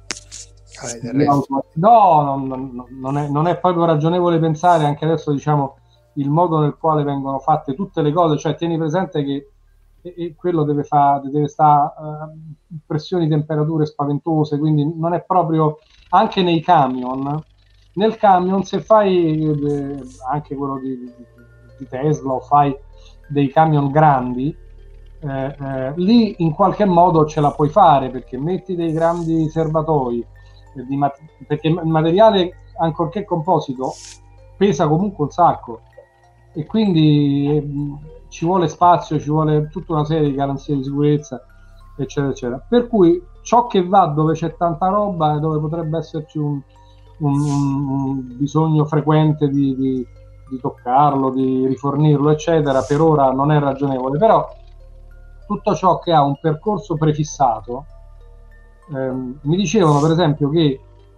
No, non è proprio ragionevole pensare, anche adesso, diciamo, il modo nel quale vengono fatte tutte le cose, cioè tieni presente che quello deve stare pressioni, temperature spaventose, quindi non è proprio, anche nei camion, nel camion se fai anche quello di Tesla, o fai dei camion grandi, lì in qualche modo ce la puoi fare, perché metti dei grandi serbatoi, perché il materiale, ancorché composito, pesa comunque un sacco, e quindi ci vuole spazio, ci vuole tutta una serie di garanzie di sicurezza, eccetera eccetera, per cui ciò che va dove c'è tanta roba e dove potrebbe esserci un bisogno frequente di toccarlo, di rifornirlo, eccetera, per ora non è ragionevole. Però tutto ciò che ha un percorso prefissato, mi dicevano per esempio che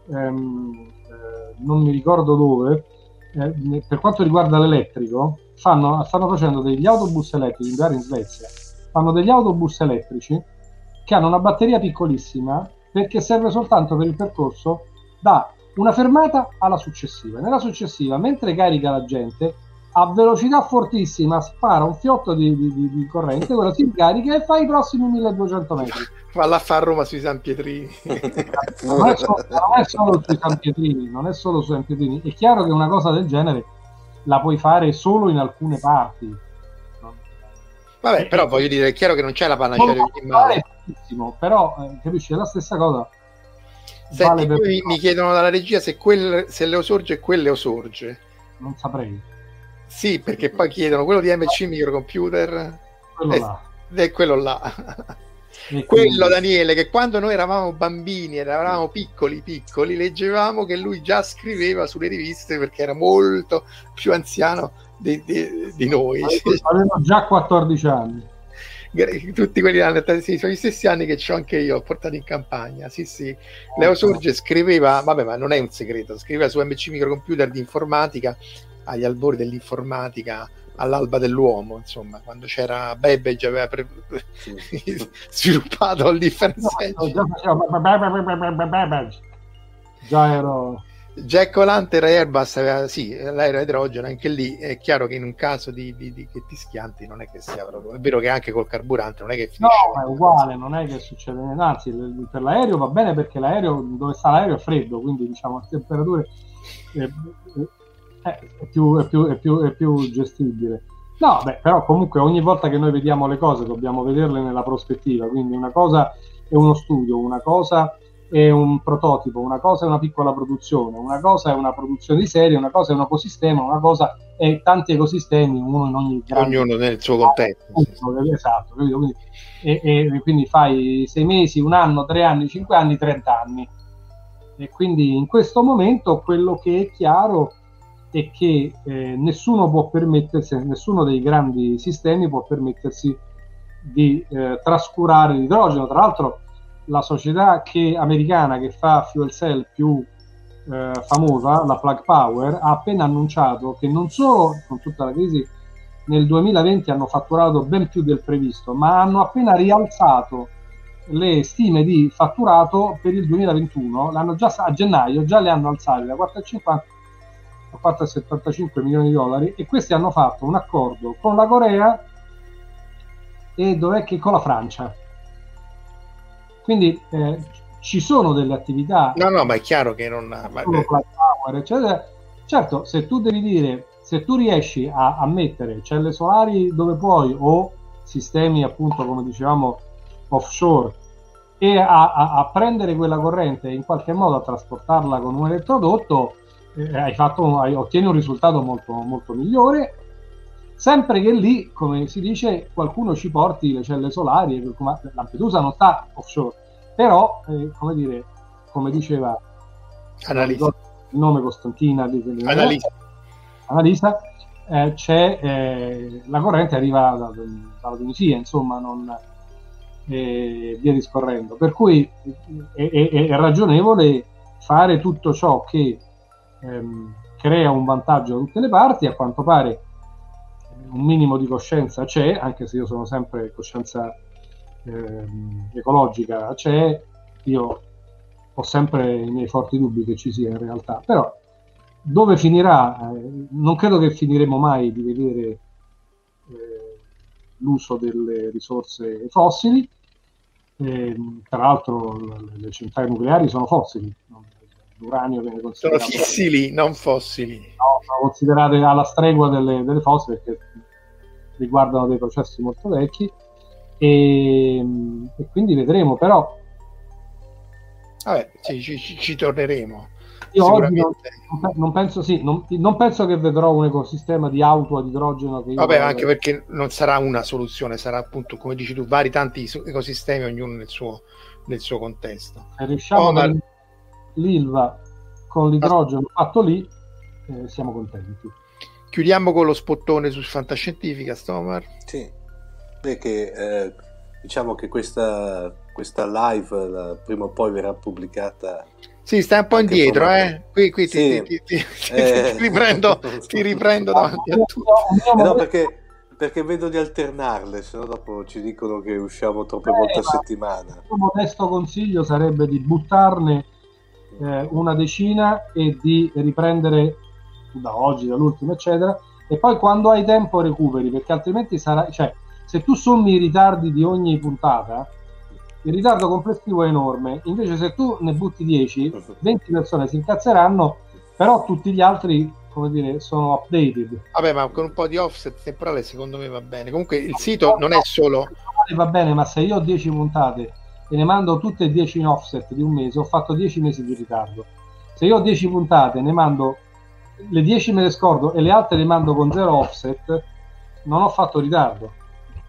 non mi ricordo dove, per quanto riguarda l'elettrico, stanno facendo degli autobus elettrici, in Svezia fanno degli autobus elettrici che hanno una batteria piccolissima, perché serve soltanto per il percorso da una fermata alla successiva. Nella successiva, mentre carica la gente, a velocità fortissima spara un fiotto di corrente, quello si ricarica e fa i prossimi 1200 metri. Valla a fare a Roma sui San Pietrini. Non è solo sui San Pietrini, non è solo sui San Pietrini. È chiaro che una cosa del genere la puoi fare solo in alcune parti. Vabbè, però voglio dire, è chiaro che non c'è la panacea di ogni male. Però, capisci, è la stessa cosa. Senti, vale mi chiedono dalla regia se l'Eosorge è quell'Eosorge. Non saprei. Sì, perché poi chiedono quello di MC Microcomputer. È quello là. Quello, Daniele, che quando noi eravamo bambini, eravamo piccoli, leggevamo che lui già scriveva sulle riviste, perché era molto più anziano di noi. Avevo già 14 anni. Tutti quelli hanno sono gli stessi anni che c'ho anche io, ho portato in campagna. Sì. L'Eosorge scriveva, vabbè, ma non è un segreto, scriveva su MC Microcomputer di informatica, agli albori dell'informatica, all'alba dell'uomo, insomma, quando c'era Babbage aveva sviluppato il differenziale. Già ero Jack O'Lantern e Airbus aveva, l'aereo a idrogeno. Anche lì è chiaro che in un caso di che ti schianti non è che sia proprio, è vero che anche col carburante non è che finisce, no, è uguale, non è che succede, anzi per l'aereo va bene, perché l'aereo, dove sta l'aereo, è freddo, quindi diciamo le temperature è più gestibile. No, beh, però comunque ogni volta che noi vediamo le cose dobbiamo vederle nella prospettiva, quindi una cosa è uno studio, una cosa è un prototipo, una cosa è una piccola produzione, una cosa è una produzione di serie, una cosa è un ecosistema, una cosa è tanti ecosistemi, uno in ogni grande, ognuno nel suo contesto. Esatto, quindi, e quindi fai 6 mesi, 1 anno, 3 anni, 5 anni, 30 anni. E quindi in questo momento quello che è chiaro è che nessuno può permettersi, nessuno dei grandi sistemi può permettersi di trascurare l'idrogeno. Tra l'altro la società americana che fa fuel cell più famosa, la Plug Power, ha appena annunciato che non solo con tutta la crisi nel 2020 hanno fatturato ben più del previsto, ma hanno appena rialzato le stime di fatturato per il 2021 a gennaio già le hanno alzate da 4,50 a 4,75 milioni di dollari, e questi hanno fatto un accordo con la Corea e con la Francia. Quindi ci sono delle attività. No, ma è chiaro che non power, eccetera. Certo, se tu riesci a mettere celle solari dove puoi, o sistemi appunto come dicevamo offshore, e a prendere quella corrente e in qualche modo a trasportarla con un elettrodotto, ottieni un risultato molto, molto migliore, sempre che lì, come si dice, qualcuno ci porti le celle solari. Lampedusa non sta offshore, però come diceva Annalisa, il nome Costantina Annalisa, c'è la corrente arriva dalla Tunisia, insomma, via discorrendo, per cui è ragionevole fare tutto ciò che crea un vantaggio da tutte le parti. A quanto pare un minimo di coscienza c'è, anche se io sono sempre coscienza ecologica c'è. Io ho sempre i miei forti dubbi che ci sia in realtà, però dove finirà? Non credo che finiremo mai di vedere l'uso delle risorse fossili. Tra l'altro le centrali nucleari sono fossili, l'uranio viene considerato sono fissili, non fossili. No, sono considerate alla stregua delle fossili, perché riguardano dei processi molto vecchi, e quindi vedremo. Però vabbè, ci torneremo. Io oggi non penso che vedrò un ecosistema di auto ad idrogeno che anche perché non sarà una soluzione, sarà appunto, come dici tu, tanti ecosistemi, ognuno nel suo contesto. Se riusciamo a vedere l'Ilva con l'idrogeno fatto lì, siamo contenti. Chiudiamo con lo spottone su Fantascientifica, Omar. Sì, perché diciamo che questa live prima o poi verrà pubblicata. Sì, stai un po' indietro, qui sì. ti riprendo davanti a tutti. No, perché vedo di alternarle, se no dopo ci dicono che usciamo troppe volte a settimana. Il mio modesto consiglio sarebbe di buttarne una decina e di riprendere da oggi, dall'ultimo, eccetera, e poi quando hai tempo recuperi, perché altrimenti se tu sommi i ritardi di ogni puntata, il ritardo complessivo è enorme. Invece se tu ne butti 10, 20 persone si incazzeranno, però tutti gli altri, come dire, sono updated. Vabbè, ma con un po' di offset temporale secondo me va bene. Comunque il sito non è solo... Va bene, ma se io ho 10 puntate e ne mando tutte e 10 in offset di un mese, ho fatto 10 mesi di ritardo. Se io ho 10 puntate, ne mando le 10 me le scordo e le altre le mando con 0 offset, non ho fatto ritardo.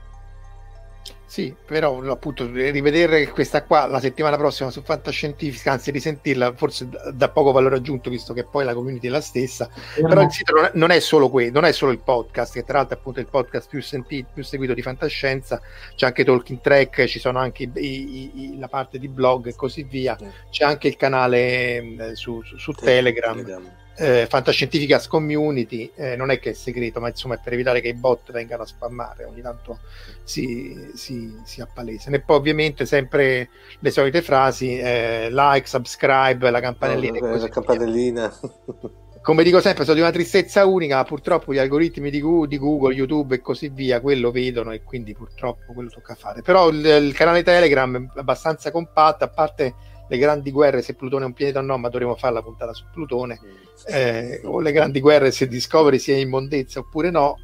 Sì, però appunto rivedere questa qua la settimana prossima su Fantascientifica, anzi risentirla, forse da poco valore aggiunto, visto che poi la community è la stessa. Però il sito non è solo non è solo il podcast, che tra l'altro è appunto il podcast più seguito di fantascienza. C'è anche Talking Track, ci sono anche la parte di blog e così via. C'è anche il canale su Telegram. Fantascientificas Community, non è che è segreto, ma insomma è per evitare che i bot vengano a spammare, ogni tanto si appalesano. E poi ovviamente sempre le solite frasi, like, subscribe, la campanellina, la campanellina. Come dico sempre, sono di una tristezza unica, ma purtroppo gli algoritmi di Google, YouTube e così via quello vedono, e quindi purtroppo quello tocca fare. Però il canale Telegram è abbastanza compatto, a parte le grandi guerre, se Plutone è un pianeta o no, ma dovremo fare la puntata su Plutone, o le grandi guerre se Discovery sia in immondezza oppure no.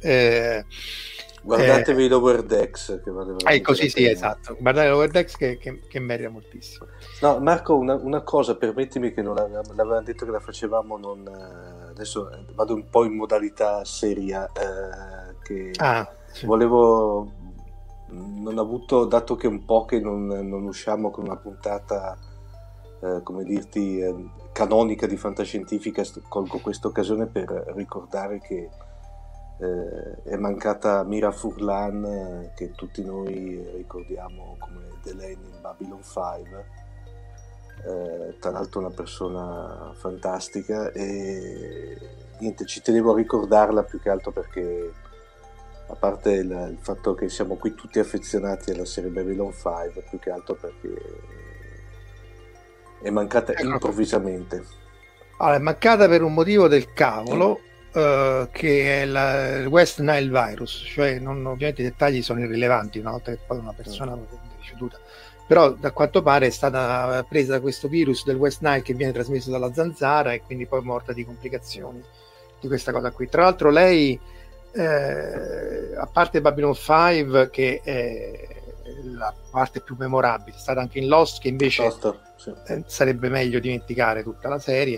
Guardatevi Lower Decks, che vale così, sì, esatto, guardate Lower Decks che merita moltissimo. No, Marco, una cosa, permettimi, che non l'avevamo detto che la facevamo, adesso vado un po' in modalità seria, che sì. volevo, non ho avuto, dato che un po' che non usciamo con una puntata come dirti canonica di Fantascientifica, colgo questa occasione per ricordare che è mancata Mira Furlan, che tutti noi ricordiamo come Delaney in Babylon 5, tra l'altro una persona fantastica, e niente, ci tenevo a ricordarla più che altro perché a parte il fatto che siamo qui tutti affezionati alla serie Babylon 5, più che altro perché è mancata improvvisamente. Allora, è mancata per un motivo del cavolo, che è il West Nile virus, cioè ovviamente i dettagli sono irrilevanti una volta che poi una persona è deceduta, però da quanto pare è stata presa questo virus del West Nile che viene trasmesso dalla zanzara e quindi poi è morta di complicazioni di questa cosa qui. Tra l'altro lei, a parte Babylon 5, che è la parte più memorabile, è stata anche in Lost, che invece sarebbe meglio dimenticare tutta la serie,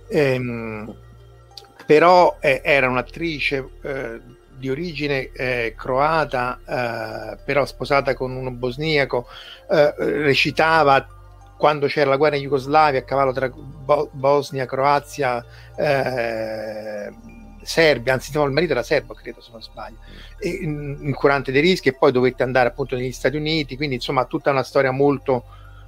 però era un'attrice di origine croata, però sposata con uno bosniaco, recitava quando c'era la guerra in Jugoslavia, a cavallo tra Bosnia, Croazia, Serbia, anzi no, il marito era serbo, credo, se non sbaglio, incurante dei rischi, e poi dovette andare appunto negli Stati Uniti, quindi insomma tutta una storia molto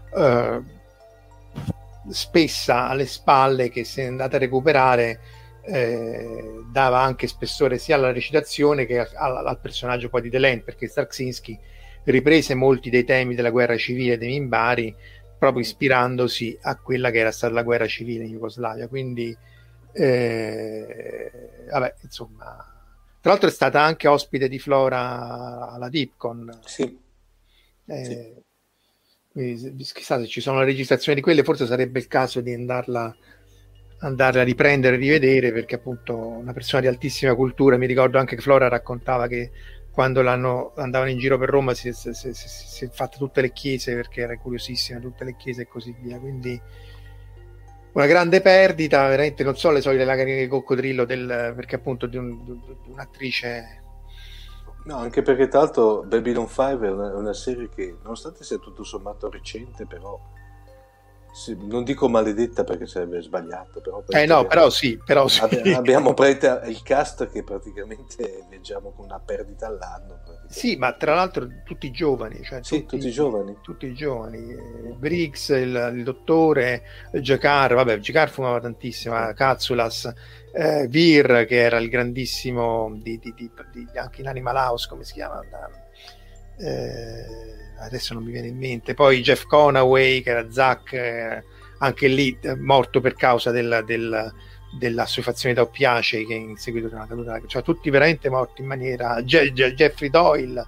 spessa alle spalle, che se è andata a recuperare dava anche spessore sia alla recitazione che al personaggio poi di Delenn, perché Straczynski riprese molti dei temi della guerra civile dei Minbari proprio ispirandosi a quella che era stata la guerra civile in Jugoslavia, quindi vabbè, insomma, tra l'altro è stata anche ospite di Flora alla Dipcon. Sì. Chissà se ci sono le registrazioni di quelle, forse sarebbe il caso di andarla a riprendere e rivedere, perché appunto una persona di altissima cultura. Mi ricordo anche che Flora raccontava che quando andavano in giro per Roma si è fatta tutte le chiese, perché era curiosissima, tutte le chiese e così via, quindi una grande perdita, veramente. Non so le solite lacrime di coccodrillo perché appunto di un'attrice. No, anche perché tra l'altro Babylon 5 è una serie che, nonostante sia tutto sommato recente, però non dico maledetta perché sarebbe sbagliato, però sì. Abbiamo il cast che praticamente leggiamo con una perdita all'anno. Sì, ma tra l'altro tutti giovani, cioè tutti giovani. Briggs, il dottore, Jakar fumava tantissimo, Katsulas, Vir, che era il grandissimo di anche in Animal House, come si chiama? Adesso non mi viene in mente. Poi Jeff Conaway, che era Zack, anche lì morto per causa dell'assuefazione da oppiacei, che in seguito di una caduta, cioè tutti veramente morti in maniera. Jeffrey Doyle,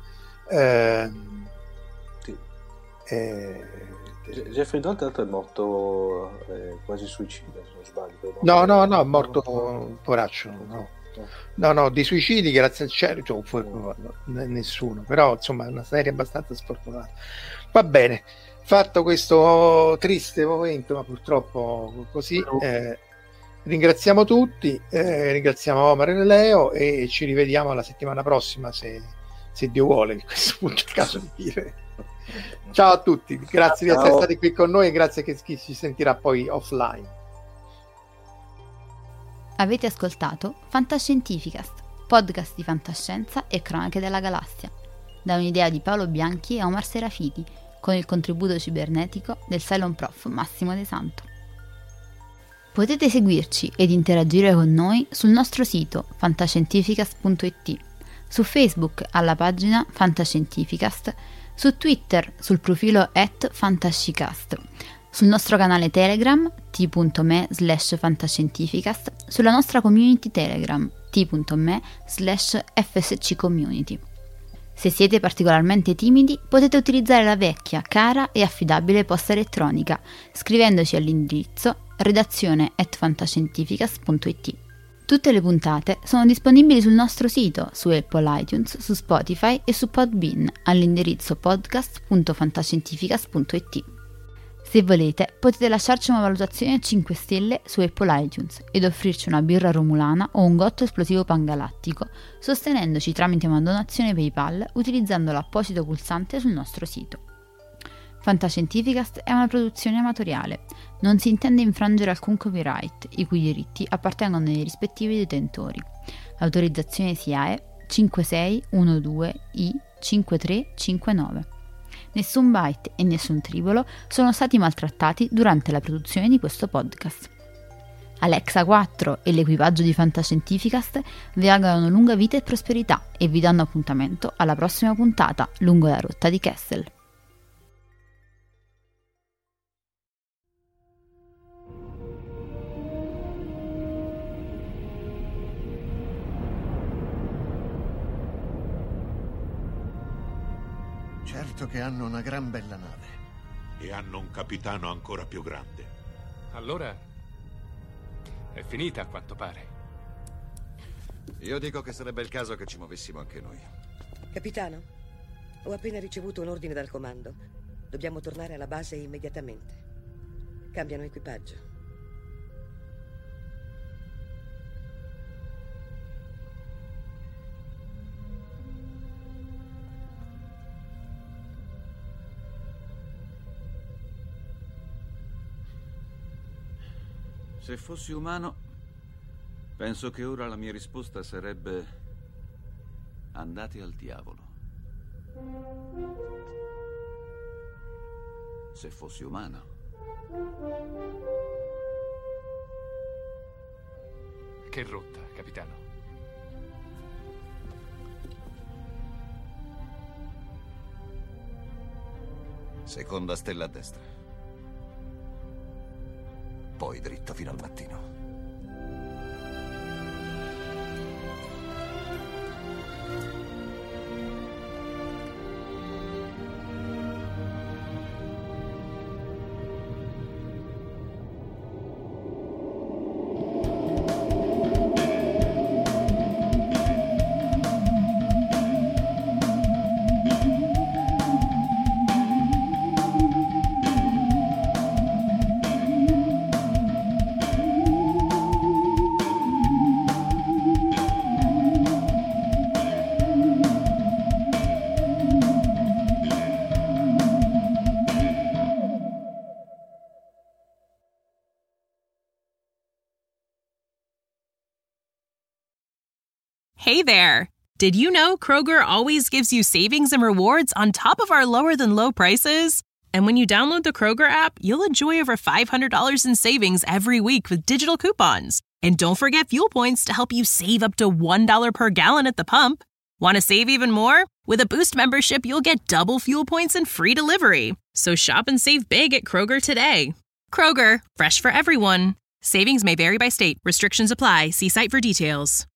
Jeffrey Doyle tra l'altro è morto quasi suicida, se non sbaglio. No, è morto poraccio, no, di suicidi grazie al cielo nessuno, però insomma è una serie abbastanza sfortunata. Va bene, fatto questo triste momento, ma purtroppo così, ringraziamo tutti, ringraziamo Omar e Leo, e ci rivediamo la settimana prossima, se Dio vuole, a questo punto è il caso di dire. Ciao a tutti, grazie di essere stati qui con noi e grazie a chi ci sentirà poi offline. Avete ascoltato Fantascientificast, podcast di fantascienza e cronache della galassia, da un'idea di Paolo Bianchi e Omar Serafiti, con il contributo cibernetico del Cylon Prof Massimo De Santo. Potete seguirci ed interagire con noi sul nostro sito fantascientificast.it, su Facebook alla pagina Fantascientificast, su Twitter sul profilo @fantascicast, sul nostro canale Telegram t.me/fantascientificast, sulla nostra community Telegram t.me/fsccommunity. Se siete particolarmente timidi, potete utilizzare la vecchia, cara e affidabile posta elettronica, scrivendoci all'indirizzo redazione@fantascientificast.it. Tutte le puntate sono disponibili sul nostro sito, su Apple iTunes, su Spotify e su Podbean all'indirizzo podcast.fantascientificast.it. Se volete, potete lasciarci una valutazione a 5 stelle su Apple iTunes ed offrirci una birra romulana o un gotto esplosivo pangalattico, sostenendoci tramite una donazione PayPal utilizzando l'apposito pulsante sul nostro sito. Fantascientificast è una produzione amatoriale, non si intende infrangere alcun copyright, i cui diritti appartengono ai rispettivi detentori. Autorizzazione SIAE 5612I5359. Nessun byte e nessun tribolo sono stati maltrattati durante la produzione di questo podcast. Alexa 4 e l'equipaggio di Fantascientificast vi augurano lunga vita e prosperità e vi danno appuntamento alla prossima puntata lungo la rotta di Kessel. Certo che hanno una gran bella nave. E hanno un capitano ancora più grande. Allora è finita, a quanto pare. Io dico che sarebbe il caso che ci muovessimo anche noi. Capitano, ho appena ricevuto un ordine dal comando. Dobbiamo tornare alla base immediatamente. Cambiano equipaggio. Se fossi umano, penso che ora la mia risposta sarebbe: andate al diavolo. Se fossi umano. Che rotta, capitano? Seconda stella a destra. Poi dritto fino al mattino. Hey there! Did you know Kroger always gives you savings and rewards on top of our lower-than-low prices? And when you download the Kroger app, you'll enjoy over $500 in savings every week with digital coupons. And don't forget fuel points to help you save up to $1 per gallon at the pump. Want to save even more? With a Boost membership, you'll get double fuel points and free delivery. So shop and save big at Kroger today. Kroger, fresh for everyone. Savings may vary by state. Restrictions apply. See site for details.